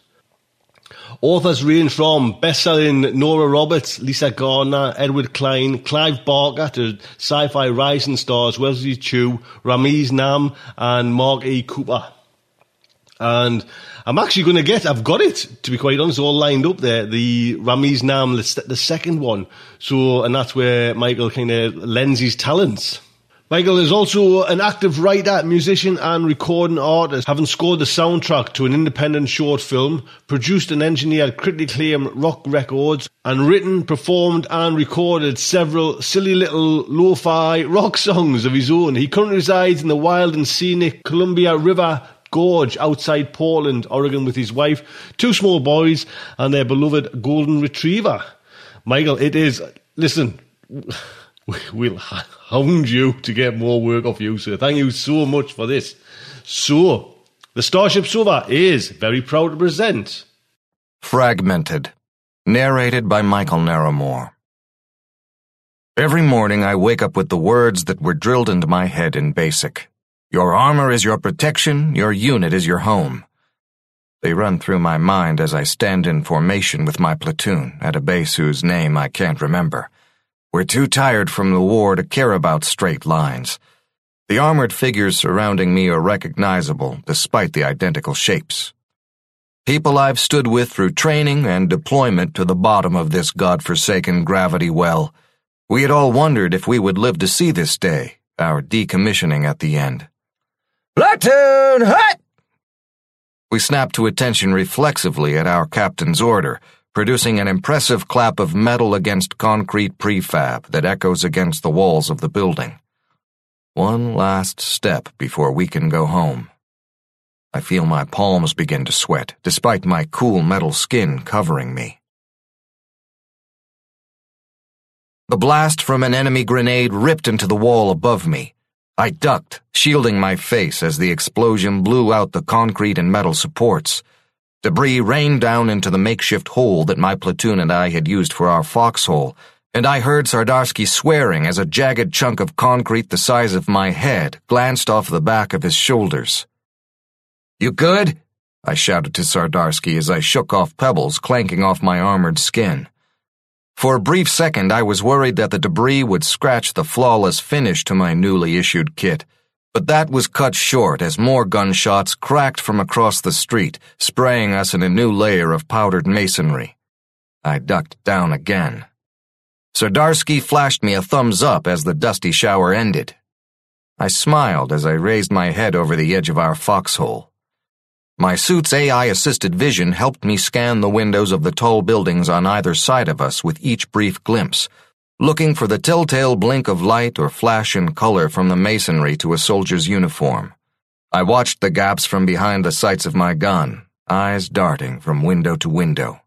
Authors range from best-selling Nora Roberts, Lisa Gardner, Edward Klein, Clive Barker to sci-fi rising stars Wesley Chu, Ramiz Nam and Mark E. Cooper. And I'm actually going to get, I've got it, to be quite honest, all lined up there, the Ramiz Nam, the, the second one. So, and that's where Michael kind of lends his talents. Michael is also an active writer, musician and recording artist, having scored the soundtrack to an independent short film, produced and engineered critically acclaimed rock records, and written, performed and recorded several silly little lo-fi rock songs of his own. He currently resides in the wild and scenic Columbia River Gorge outside Portland, Oregon, with his wife, two small boys and their beloved golden retriever. Michael, it is, listen, we'll hound you to get more work off you, sir. Thank you so much for this. So, the Starship Sofa is very proud to present Fragmented, narrated by Michael Naramore. Every morning I wake up with the words that were drilled into my head in BASIC. Your armor is your protection, your unit is your home. They run through my mind as I stand in formation with my platoon at a base whose name I can't remember. We're too tired from the war to care about straight lines. The armored figures surrounding me are recognizable despite the identical shapes. People I've stood with through training and deployment to the bottom of this godforsaken gravity well. We had all wondered if we would live to see this day, our decommissioning at the end. Platoon, hut! We snapped to attention reflexively at our captain's order, producing an impressive clap of metal against concrete prefab that echoes against the walls of the building. One last step before we can go home. I feel my palms begin to sweat, despite my cool metal skin covering me. The blast from an enemy grenade ripped into the wall above me. I ducked, shielding my face as the explosion blew out the concrete and metal supports. Debris rained down into the makeshift hole that my platoon and I had used for our foxhole, and I heard Sardarsky swearing as a jagged chunk of concrete the size of my head glanced off the back of his shoulders. "You good?" I shouted to Sardarsky as I shook off pebbles clanking off my armored skin. For a brief second, I was worried that the debris would scratch the flawless finish to my newly issued kit, but that was cut short as more gunshots cracked from across the street, spraying us in a new layer of powdered masonry. I ducked down again. Sardarsky flashed me a thumbs up as the dusty shower ended. I smiled as I raised my head over the edge of our foxhole. My suit's A I-assisted vision helped me scan the windows of the tall buildings on either side of us with each brief glimpse, looking for the telltale blink of light or flash in color from the masonry to a soldier's uniform. I watched the gaps from behind the sights of my gun, eyes darting from window to window.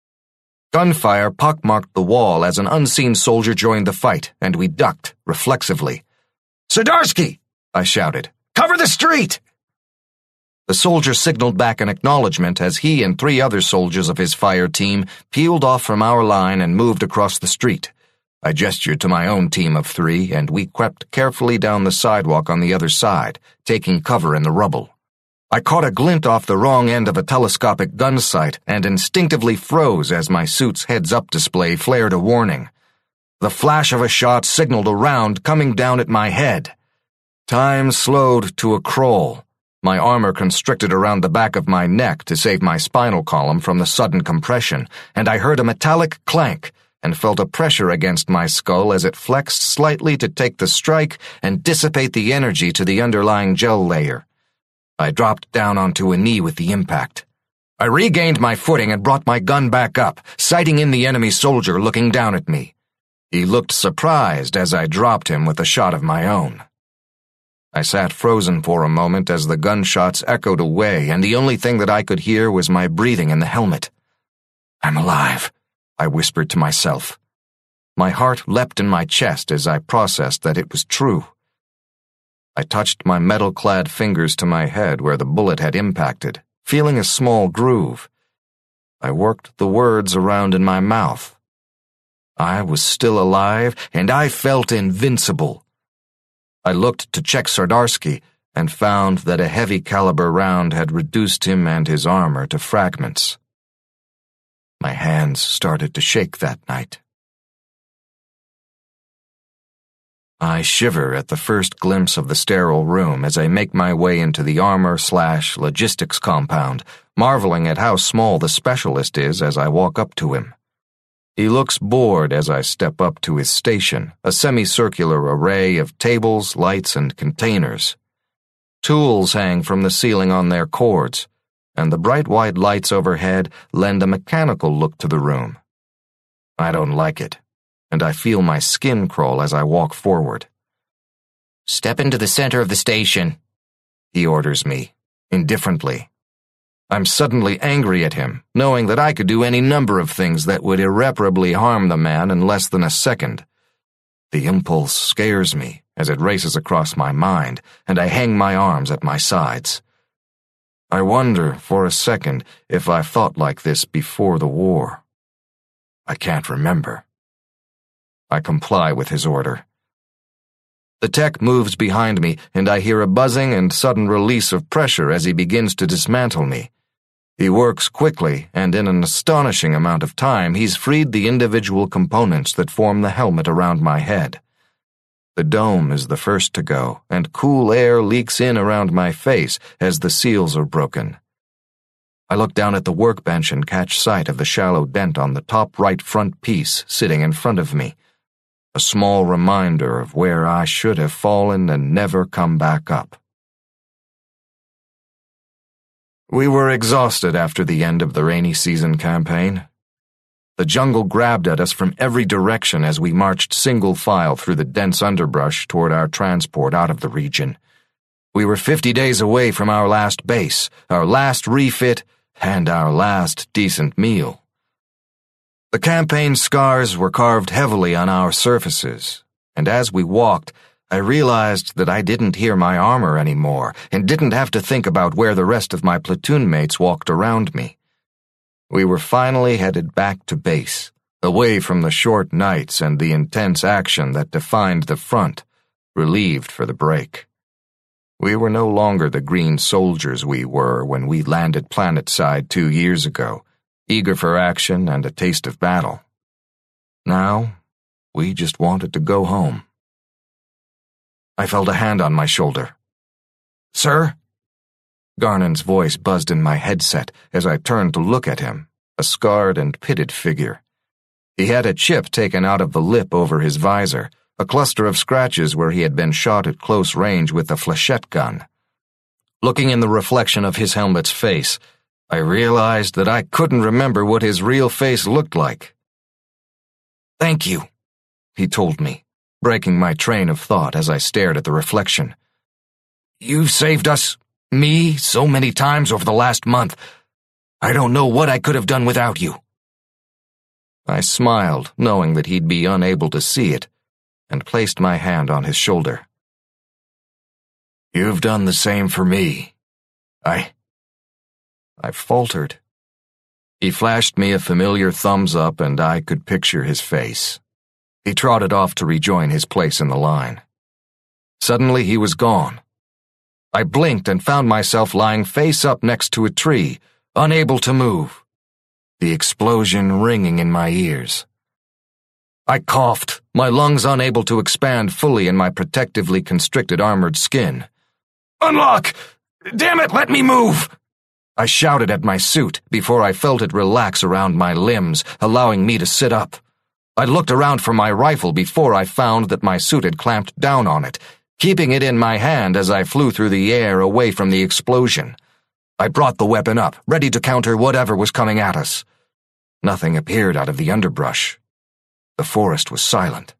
Gunfire pockmarked the wall as an unseen soldier joined the fight, and we ducked, reflexively. "Sardarsky!" I shouted. "Cover the street!" The soldier signaled back an acknowledgement as he and three other soldiers of his fire team peeled off from our line and moved across the street. I gestured to my own team of three, and we crept carefully down the sidewalk on the other side, taking cover in the rubble. I caught a glint off the wrong end of a telescopic gun sight and instinctively froze as my suit's heads-up display flared a warning. The flash of a shot signaled a round coming down at my head. Time slowed to a crawl. My armor constricted around the back of my neck to save my spinal column from the sudden compression, and I heard a metallic clank and felt a pressure against my skull as it flexed slightly to take the strike and dissipate the energy to the underlying gel layer. I dropped down onto a knee with the impact. I regained my footing and brought my gun back up, sighting in the enemy soldier looking down at me. He looked surprised as I dropped him with a shot of my own. I sat frozen for a moment as the gunshots echoed away, and the only thing that I could hear was my breathing in the helmet. "I'm alive," I whispered to myself. My heart leapt in my chest as I processed that it was true. I touched my metal-clad fingers to my head where the bullet had impacted, feeling a small groove. I worked the words around in my mouth. I was still alive, and I felt invincible. I looked to check Sardarsky and found that a heavy-caliber round had reduced him and his armor to fragments. My hands started to shake that night. I shiver at the first glimpse of the sterile room as I make my way into the armor-slash-logistics compound, marveling at how small the specialist is as I walk up to him. He looks bored as I step up to his station, a semicircular array of tables, lights, and containers. Tools hang from the ceiling on their cords, and the bright white lights overhead lend a mechanical look to the room. I don't like it, and I feel my skin crawl as I walk forward. "Step into the center of the station," he orders me, indifferently. I'm suddenly angry at him, knowing that I could do any number of things that would irreparably harm the man in less than a second. The impulse scares me as it races across my mind, and I hang my arms at my sides. I wonder for a second if I thought like this before the war. I can't remember. I comply with his order. The tech moves behind me, and I hear a buzzing and sudden release of pressure as he begins to dismantle me. He works quickly, and in an astonishing amount of time, he's freed the individual components that form the helmet around my head. The dome is the first to go, and cool air leaks in around my face as the seals are broken. I look down at the workbench and catch sight of the shallow dent on the top right front piece sitting in front of me, a small reminder of where I should have fallen and never come back up. We were exhausted after the end of the rainy season campaign. The jungle grabbed at us from every direction as we marched single file through the dense underbrush toward our transport out of the region. We were fifty days away from our last base, our last refit, and our last decent meal. The campaign scars were carved heavily on our surfaces, and as we walked, I realized that I didn't hear my armor anymore and didn't have to think about where the rest of my platoon mates walked around me. We were finally headed back to base, away from the short nights and the intense action that defined the front, relieved for the break. We were no longer the green soldiers we were when we landed planetside two years ago, eager for action and a taste of battle. Now, we just wanted to go home. I felt a hand on my shoulder. "Sir?" Garnon's voice buzzed in my headset as I turned to look at him, a scarred and pitted figure. He had a chip taken out of the lip over his visor, a cluster of scratches where he had been shot at close range with a flechette gun. Looking in the reflection of his helmet's face, I realized that I couldn't remember what his real face looked like. "Thank you," he told me, breaking my train of thought as I stared at the reflection. "You've saved us, me, so many times over the last month. I don't know what I could have done without you." I smiled, knowing that he'd be unable to see it, and placed my hand on his shoulder. "You've done the same for me. I... I faltered. He flashed me a familiar thumbs up, and I could picture his face. He trotted off to rejoin his place in the line. Suddenly he was gone. I blinked and found myself lying face up next to a tree, unable to move, the explosion ringing in my ears. I coughed, my lungs unable to expand fully in my protectively constricted armored skin. "Unlock! Damn it, let me move!" I shouted at my suit before I felt it relax around my limbs, allowing me to sit up. I looked around for my rifle before I found that my suit had clamped down on it, keeping it in my hand as I flew through the air away from the explosion. I brought the weapon up, ready to counter whatever was coming at us. Nothing appeared out of the underbrush. The forest was silent.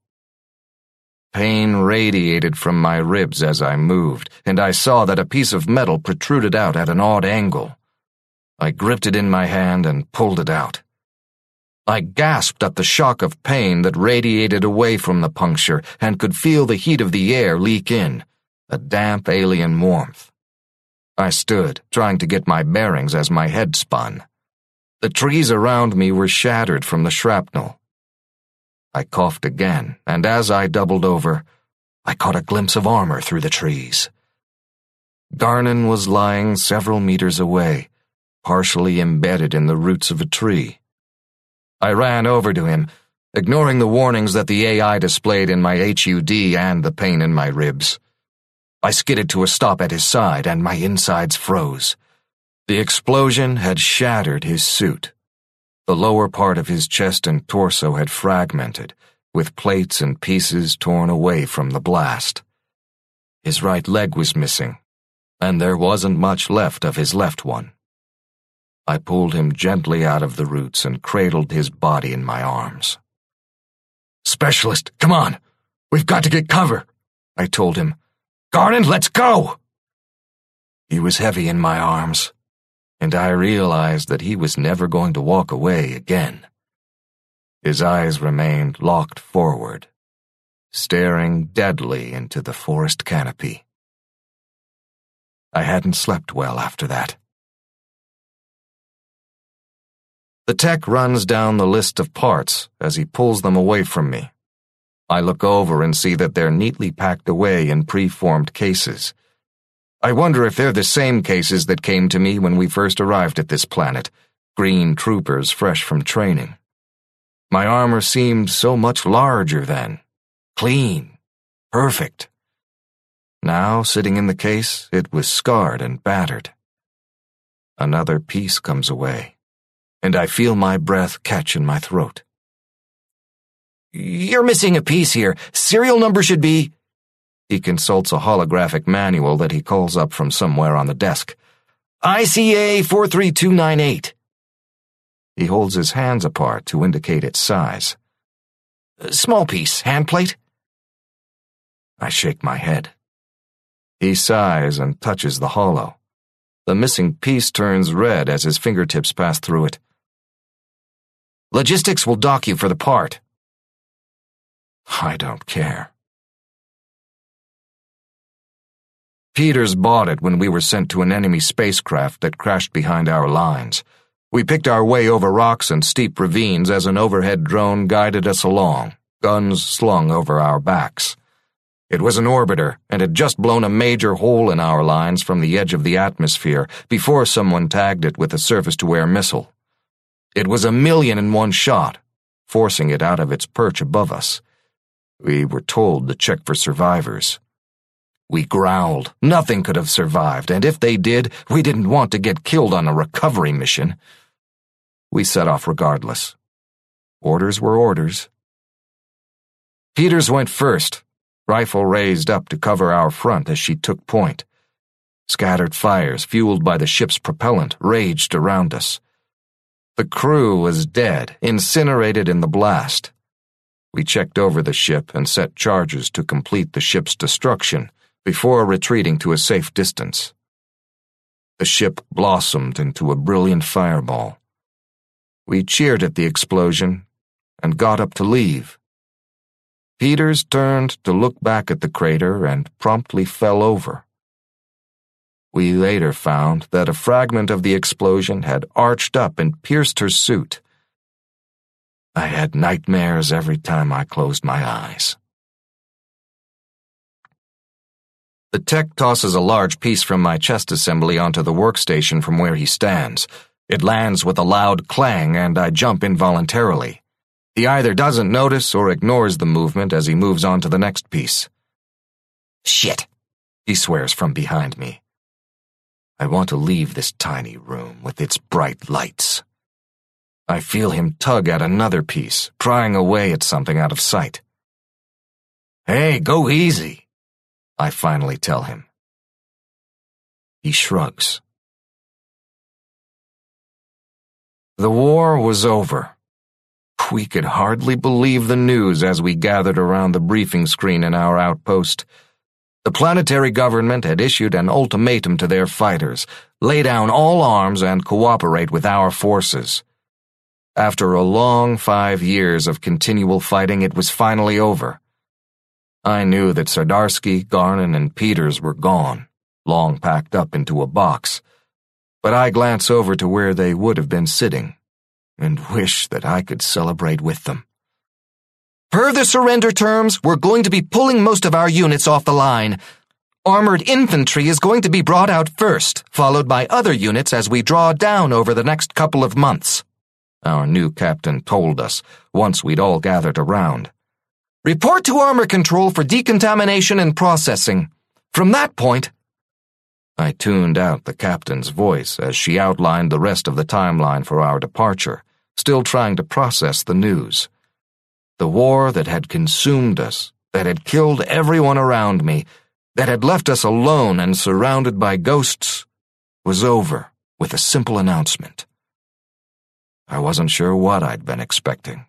Pain radiated from my ribs as I moved, and I saw that a piece of metal protruded out at an odd angle. I gripped it in my hand and pulled it out. I gasped at the shock of pain that radiated away from the puncture and could feel the heat of the air leak in, a damp alien warmth. I stood, trying to get my bearings as my head spun. The trees around me were shattered from the shrapnel. I coughed again, and as I doubled over, I caught a glimpse of armor through the trees. Garnon was lying several meters away, partially embedded in the roots of a tree. I ran over to him, ignoring the warnings that the A I displayed in my H U D and the pain in my ribs. I skidded to a stop at his side, and my insides froze. The explosion had shattered his suit. The lower part of his chest and torso had fragmented, with plates and pieces torn away from the blast. His right leg was missing, and there wasn't much left of his left one. I pulled him gently out of the roots and cradled his body in my arms. "Specialist, come on! We've got to get cover!" I told him. "Garnon, let's go!" He was heavy in my arms, and I realized that he was never going to walk away again. His eyes remained locked forward, staring deadly into the forest canopy. I hadn't slept well after that. The tech runs down the list of parts as he pulls them away from me. I look over and see that they're neatly packed away in preformed cases. I wonder if they're the same cases that came to me when we first arrived at this planet, green troopers fresh from training. My armor seemed so much larger then, clean, perfect. Now, sitting in the case, it was scarred and battered. Another piece comes away, and I feel my breath catch in my throat. "You're missing a piece here. Serial number should be..." He consults a holographic manual that he calls up from somewhere on the desk. "I C A four three two nine eight. He holds his hands apart to indicate its size. Small piece, handplate? I shake my head. He sighs and touches the hollow. The missing piece turns red as his fingertips pass through it. Logistics will dock you for the part. I don't care. Peters bought it when we were sent to an enemy spacecraft that crashed behind our lines. We picked our way over rocks and steep ravines as an overhead drone guided us along, guns slung over our backs. It was an orbiter and had just blown a major hole in our lines from the edge of the atmosphere before someone tagged it with a surface-to-air missile. It was a million in one shot, forcing it out of its perch above us. We were told to check for survivors. We growled. Nothing could have survived, and if they did, we didn't want to get killed on a recovery mission. We set off regardless. Orders were orders. Peters went first, rifle raised up to cover our front as she took point. Scattered fires, fueled by the ship's propellant, raged around us. The crew was dead, incinerated in the blast. We checked over the ship and set charges to complete the ship's destruction before retreating to a safe distance. The ship blossomed into a brilliant fireball. We cheered at the explosion and got up to leave. Peters turned to look back at the crater and promptly fell over. We later found that a fragment of the explosion had arched up and pierced her suit. I had nightmares every time I closed my eyes. The tech tosses a large piece from my chest assembly onto the workstation from where he stands. It lands with a loud clang, and I jump involuntarily. He either doesn't notice or ignores the movement as he moves on to the next piece. Shit, he swears from behind me. I want to leave this tiny room with its bright lights. I feel him tug at another piece, prying away at something out of sight. Hey, go easy, I finally tell him. He shrugs. The war was over. We could hardly believe the news as we gathered around the briefing screen in our outpost. The planetary government had issued an ultimatum to their fighters: lay down all arms and cooperate with our forces. After a long five years of continual fighting, it was finally over. I knew that Sardarsky, Garnon, and Peters were gone, long packed up into a box, but I glance over to where they would have been sitting and wish that I could celebrate with them. Per the surrender terms, we're going to be pulling most of our units off the line. Armored infantry is going to be brought out first, followed by other units as we draw down over the next couple of months, our new captain told us once we'd all gathered around. Report to armor control for decontamination and processing. From that point... I tuned out the captain's voice as she outlined the rest of the timeline for our departure, still trying to process the news. The war that had consumed us, that had killed everyone around me, that had left us alone and surrounded by ghosts, was over with a simple announcement. I wasn't sure what I'd been expecting.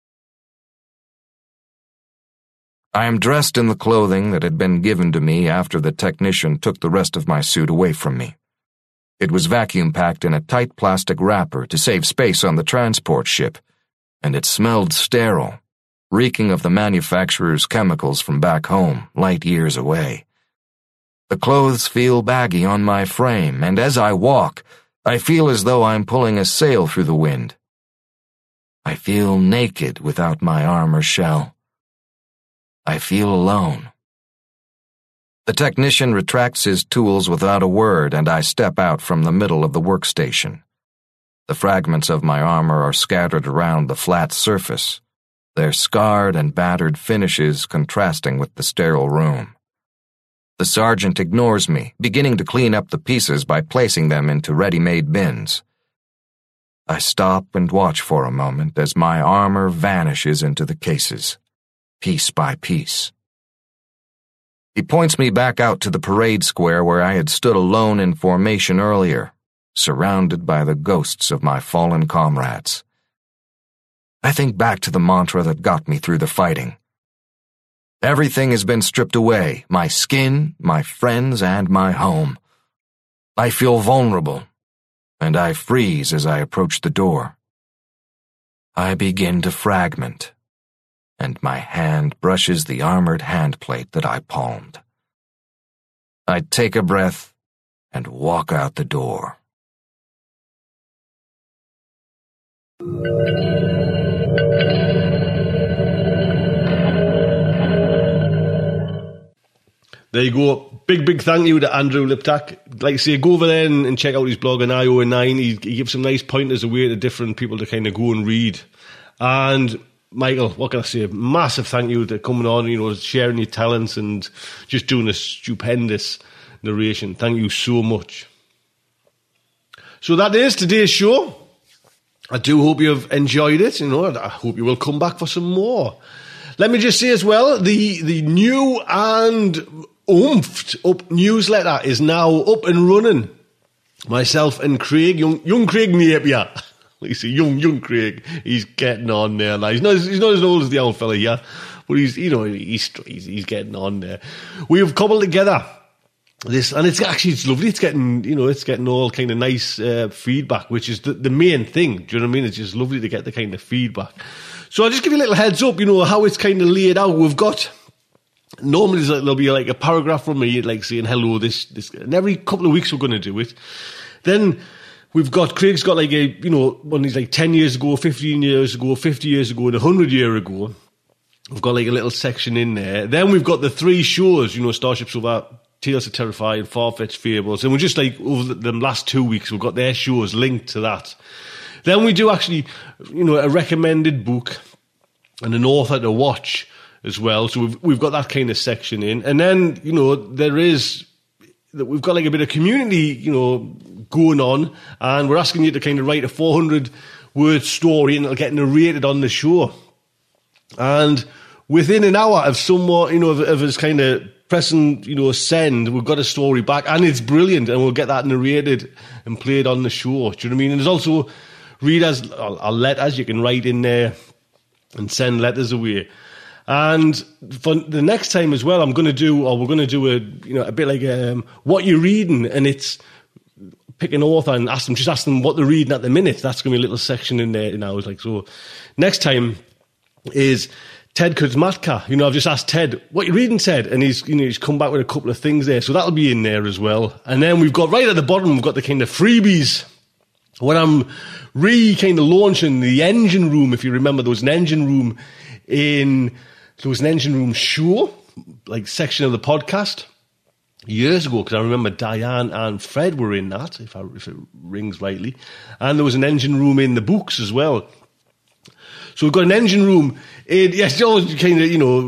I am dressed in the clothing that had been given to me after the technician took the rest of my suit away from me. It was vacuum-packed in a tight plastic wrapper to save space on the transport ship, and it smelled sterile, reeking of the manufacturer's chemicals from back home, light years away. The clothes feel baggy on my frame, and as I walk, I feel as though I'm pulling a sail through the wind. I feel naked without my armor shell. I feel alone. The technician retracts his tools without a word, and I step out from the middle of the workstation. The fragments of my armor are scattered around the flat surface, their scarred and battered finishes contrasting with the sterile room. The sergeant ignores me, beginning to clean up the pieces by placing them into ready-made bins. I stop and watch for a moment as my armor vanishes into the cases, piece by piece. He points me back out to the parade square where I had stood alone in formation earlier, surrounded by the ghosts of my fallen comrades. I think back to the mantra that got me through the fighting. Everything has been stripped away, my skin, my friends, and my home. I feel vulnerable, and I freeze as I approach the door. I begin to fragment, and my hand brushes the armored handplate that I palmed. I take a breath and walk out the door. There you go. Big, big thank you to Andrew Liptak. Like I say, go over there and, and check out his blog on I O nine. He, he gives some nice pointers away to different people to kind of go and read. And Michael, what can I say? Massive thank you to coming on, you know, sharing your talents and just doing a stupendous narration. Thank you so much. So that is today's show. I do hope you've enjoyed it. You know, I hope you will come back for some more. Let me just say as well, the, the new and oomphed up newsletter is now up and running. Myself and Craig, young, young Craig Napier. You see, young, young Craig, he's getting on there now. He's not, he's not as old as the old fella here, but he's, you know, he's, he's, he's getting on there. We have cobbled together this, and it's actually, it's lovely. It's getting, you know, it's getting all kind of nice uh, feedback, which is the, the main thing. Do you know what I mean? It's just lovely to get the kind of feedback. So I'll just give you a little heads up, you know, how it's kind of laid out. We've got, normally there'll be like a paragraph from me, like saying hello, this, this, and every couple of weeks we're going to do it. Then we've got, Craig's got like a, you know, one of these like ten years ago, fifteen years ago, fifty years ago, and one hundred years ago. We've got like a little section in there. Then we've got the three shows, you know, Starship Sofa, Tales to Terrify, and Far-Fetched Fables. And we're just like, over the, the last two weeks, we've got their shows linked to that. Then we do actually, you know, a recommended book and an author to watch as well. So we've, we've got that kind of section in. And then, you know, there is, that we've got like a bit of community, you know, going on. And we're asking you to kind of write a four hundred word story and it'll get narrated on the show. And within an hour of somewhat, you know, of, of us kind of pressing, you know, send, we've got a story back and it's brilliant and we'll get that narrated and played on the show. Do you know what I mean? And there's also readers, or, or letters you can write in there and send letters away. And for the next time as well, I'm going to do, or we're going to do a, you know, a bit like um, what you're reading, and it's pick an author and ask them, just ask them what they're reading at the minute. That's going to be a little section in there now. It's like, so next time is Ted Kuzmatka. You know, I've just asked Ted, what you reading, Ted? And he's, you know, he's come back with a couple of things there. So that'll be in there as well. And then we've got right at the bottom, we've got the kind of freebies. When I'm re kind of launching the engine room, if you remember, there was an engine room in, there was an engine room show, like section of the podcast years ago, because I remember Diane and Fred were in that, if I, if it rings rightly. And there was an engine room in the books as well. So we've got an engine room in, yes, you always kind of, you know,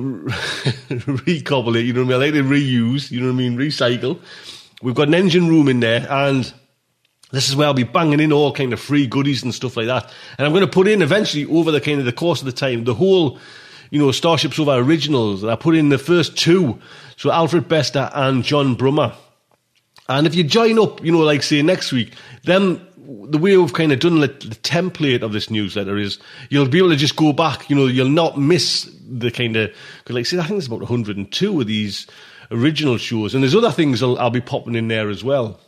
recobble it, you know what I mean? I like to reuse, you know what I mean? Recycle. We've got an engine room in there, and this is where I'll be banging in all kind of free goodies and stuff like that. And I'm going to put in eventually over the kind of the course of the time, the whole, you know, Starship Sofa originals. I put in the first two. So Alfred Bester and John Brummer. And if you join up, you know, like say next week, then the way we've kind of done the, the template of this newsletter is you'll be able to just go back, you know, you'll not miss the kind of, because like say, I think there's about one hundred and two of these original shows. And there's other things I'll, I'll be popping in there as well.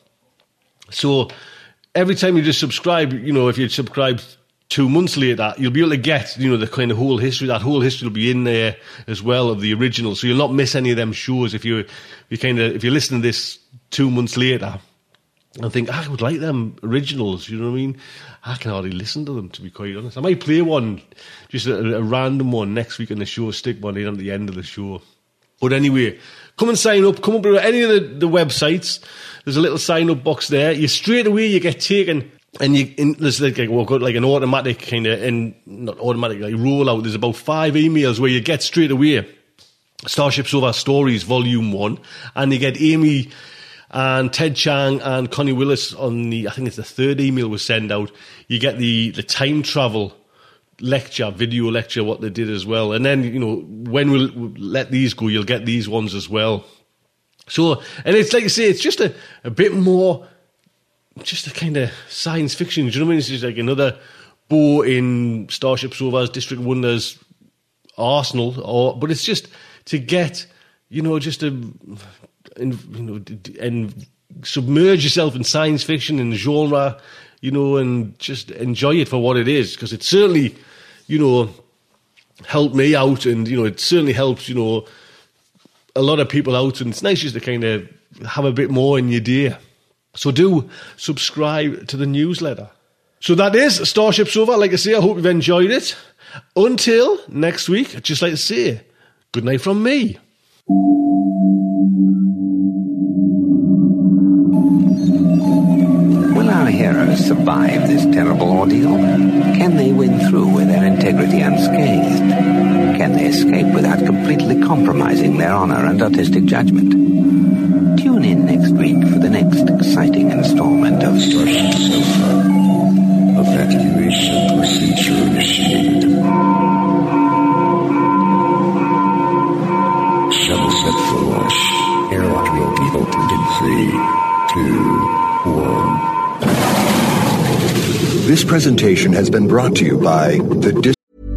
So every time you just subscribe, you know, if you subscribe two months later, you'll be able to get, you know, the kind of whole history. That whole history will be in there as well of the original. So you'll not miss any of them shows if you, you kind of, if you listen to this two months later and think, I would like them originals, you know what I mean? I can hardly listen to them, to be quite honest. I might play one, just a, a random one next week on the show, stick one in at the end of the show. But anyway, come and sign up. Come up to any of the, the websites. There's a little sign-up box there. You straight away, you get taken, and you in, there's like, well, got like an automatic kind of, and not automatic, like rollout. There's about five emails where you get straight away Starship Sofa Stories Volume one, and you get Amy and Ted Chang and Connie Willis on the, I think it's the third email we send out. You get the, the time travel lecture, video lecture, what they did as well. And then, you know, when we'll, we'll let these go, you'll get these ones as well. So, and it's like I say, it's just a, a bit more just a kind of science fiction. Do you know what I mean? It's just like another bow in Starship Sofa's District of Wonders arsenal, or but it's just to get, you know, just a, and, you know, and submerge yourself in science fiction and genre, you know, and just enjoy it for what it is, because it certainly, you know, helped me out, and you know, it certainly helps, you know, a lot of people out, and it's nice just to kind of have a bit more in your day. So do subscribe to the newsletter. So that is Starship Sofa. Like I say, I hope you've enjoyed it. Until next week, I'd just like to say good night from me. Will our heroes survive this terrible ordeal? Can they win through with their integrity unscathed? Can they escape without completely compromising their honor and artistic judgment? Tune in next week for the next exciting installment of Starship Sofa. Evacuation procedure initiated. Shuttle set for launch. Airlock will be opened in three, two, one. This presentation has been brought to you by the Dis-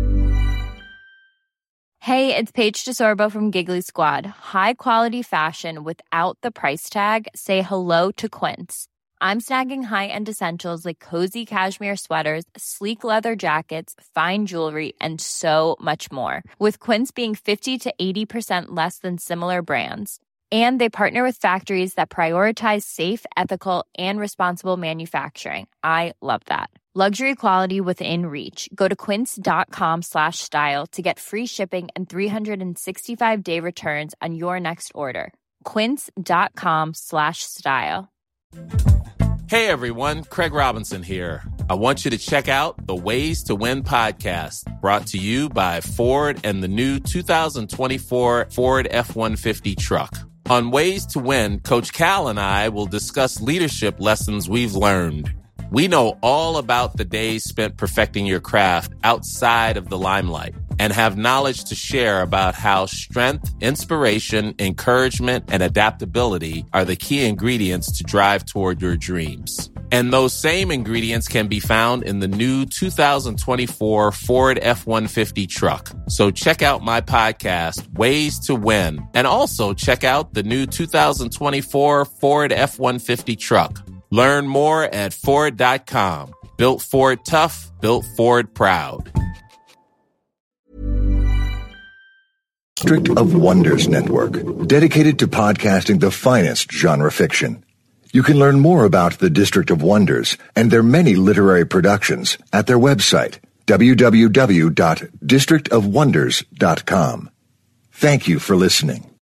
Hey, it's Paige DeSorbo from Giggly Squad. High quality fashion without the price tag. Say hello to Quince. I'm snagging high-end essentials like cozy cashmere sweaters, sleek leather jackets, fine jewelry, and so much more. With Quince being fifty to eighty percent less than similar brands. And they partner with factories that prioritize safe, ethical, and responsible manufacturing. I love that. Luxury quality within reach. Go to quince.com slash style to get free shipping and three sixty-five day returns on your next order. Quince.com slash style. Hey everyone, Craig Robinson here. I want you to check out the Ways to Win podcast, brought to you by Ford and the new two thousand twenty-four Ford F one fifty truck. On Ways to Win, Coach Cal and I will discuss leadership lessons we've learned. We know all about the days spent perfecting your craft outside of the limelight and have knowledge to share about how strength, inspiration, encouragement, and adaptability are the key ingredients to drive toward your dreams. And those same ingredients can be found in the new two thousand twenty-four Ford F one fifty truck. So check out my podcast, Ways to Win, and also check out the new two thousand twenty-four Ford F one fifty truck. Learn more at Ford dot com. Built Ford tough, built Ford proud. District of Wonders Network, dedicated to podcasting the finest genre fiction. You can learn more about the District of Wonders and their many literary productions at their website, w w w dot district of wonders dot com. Thank you for listening.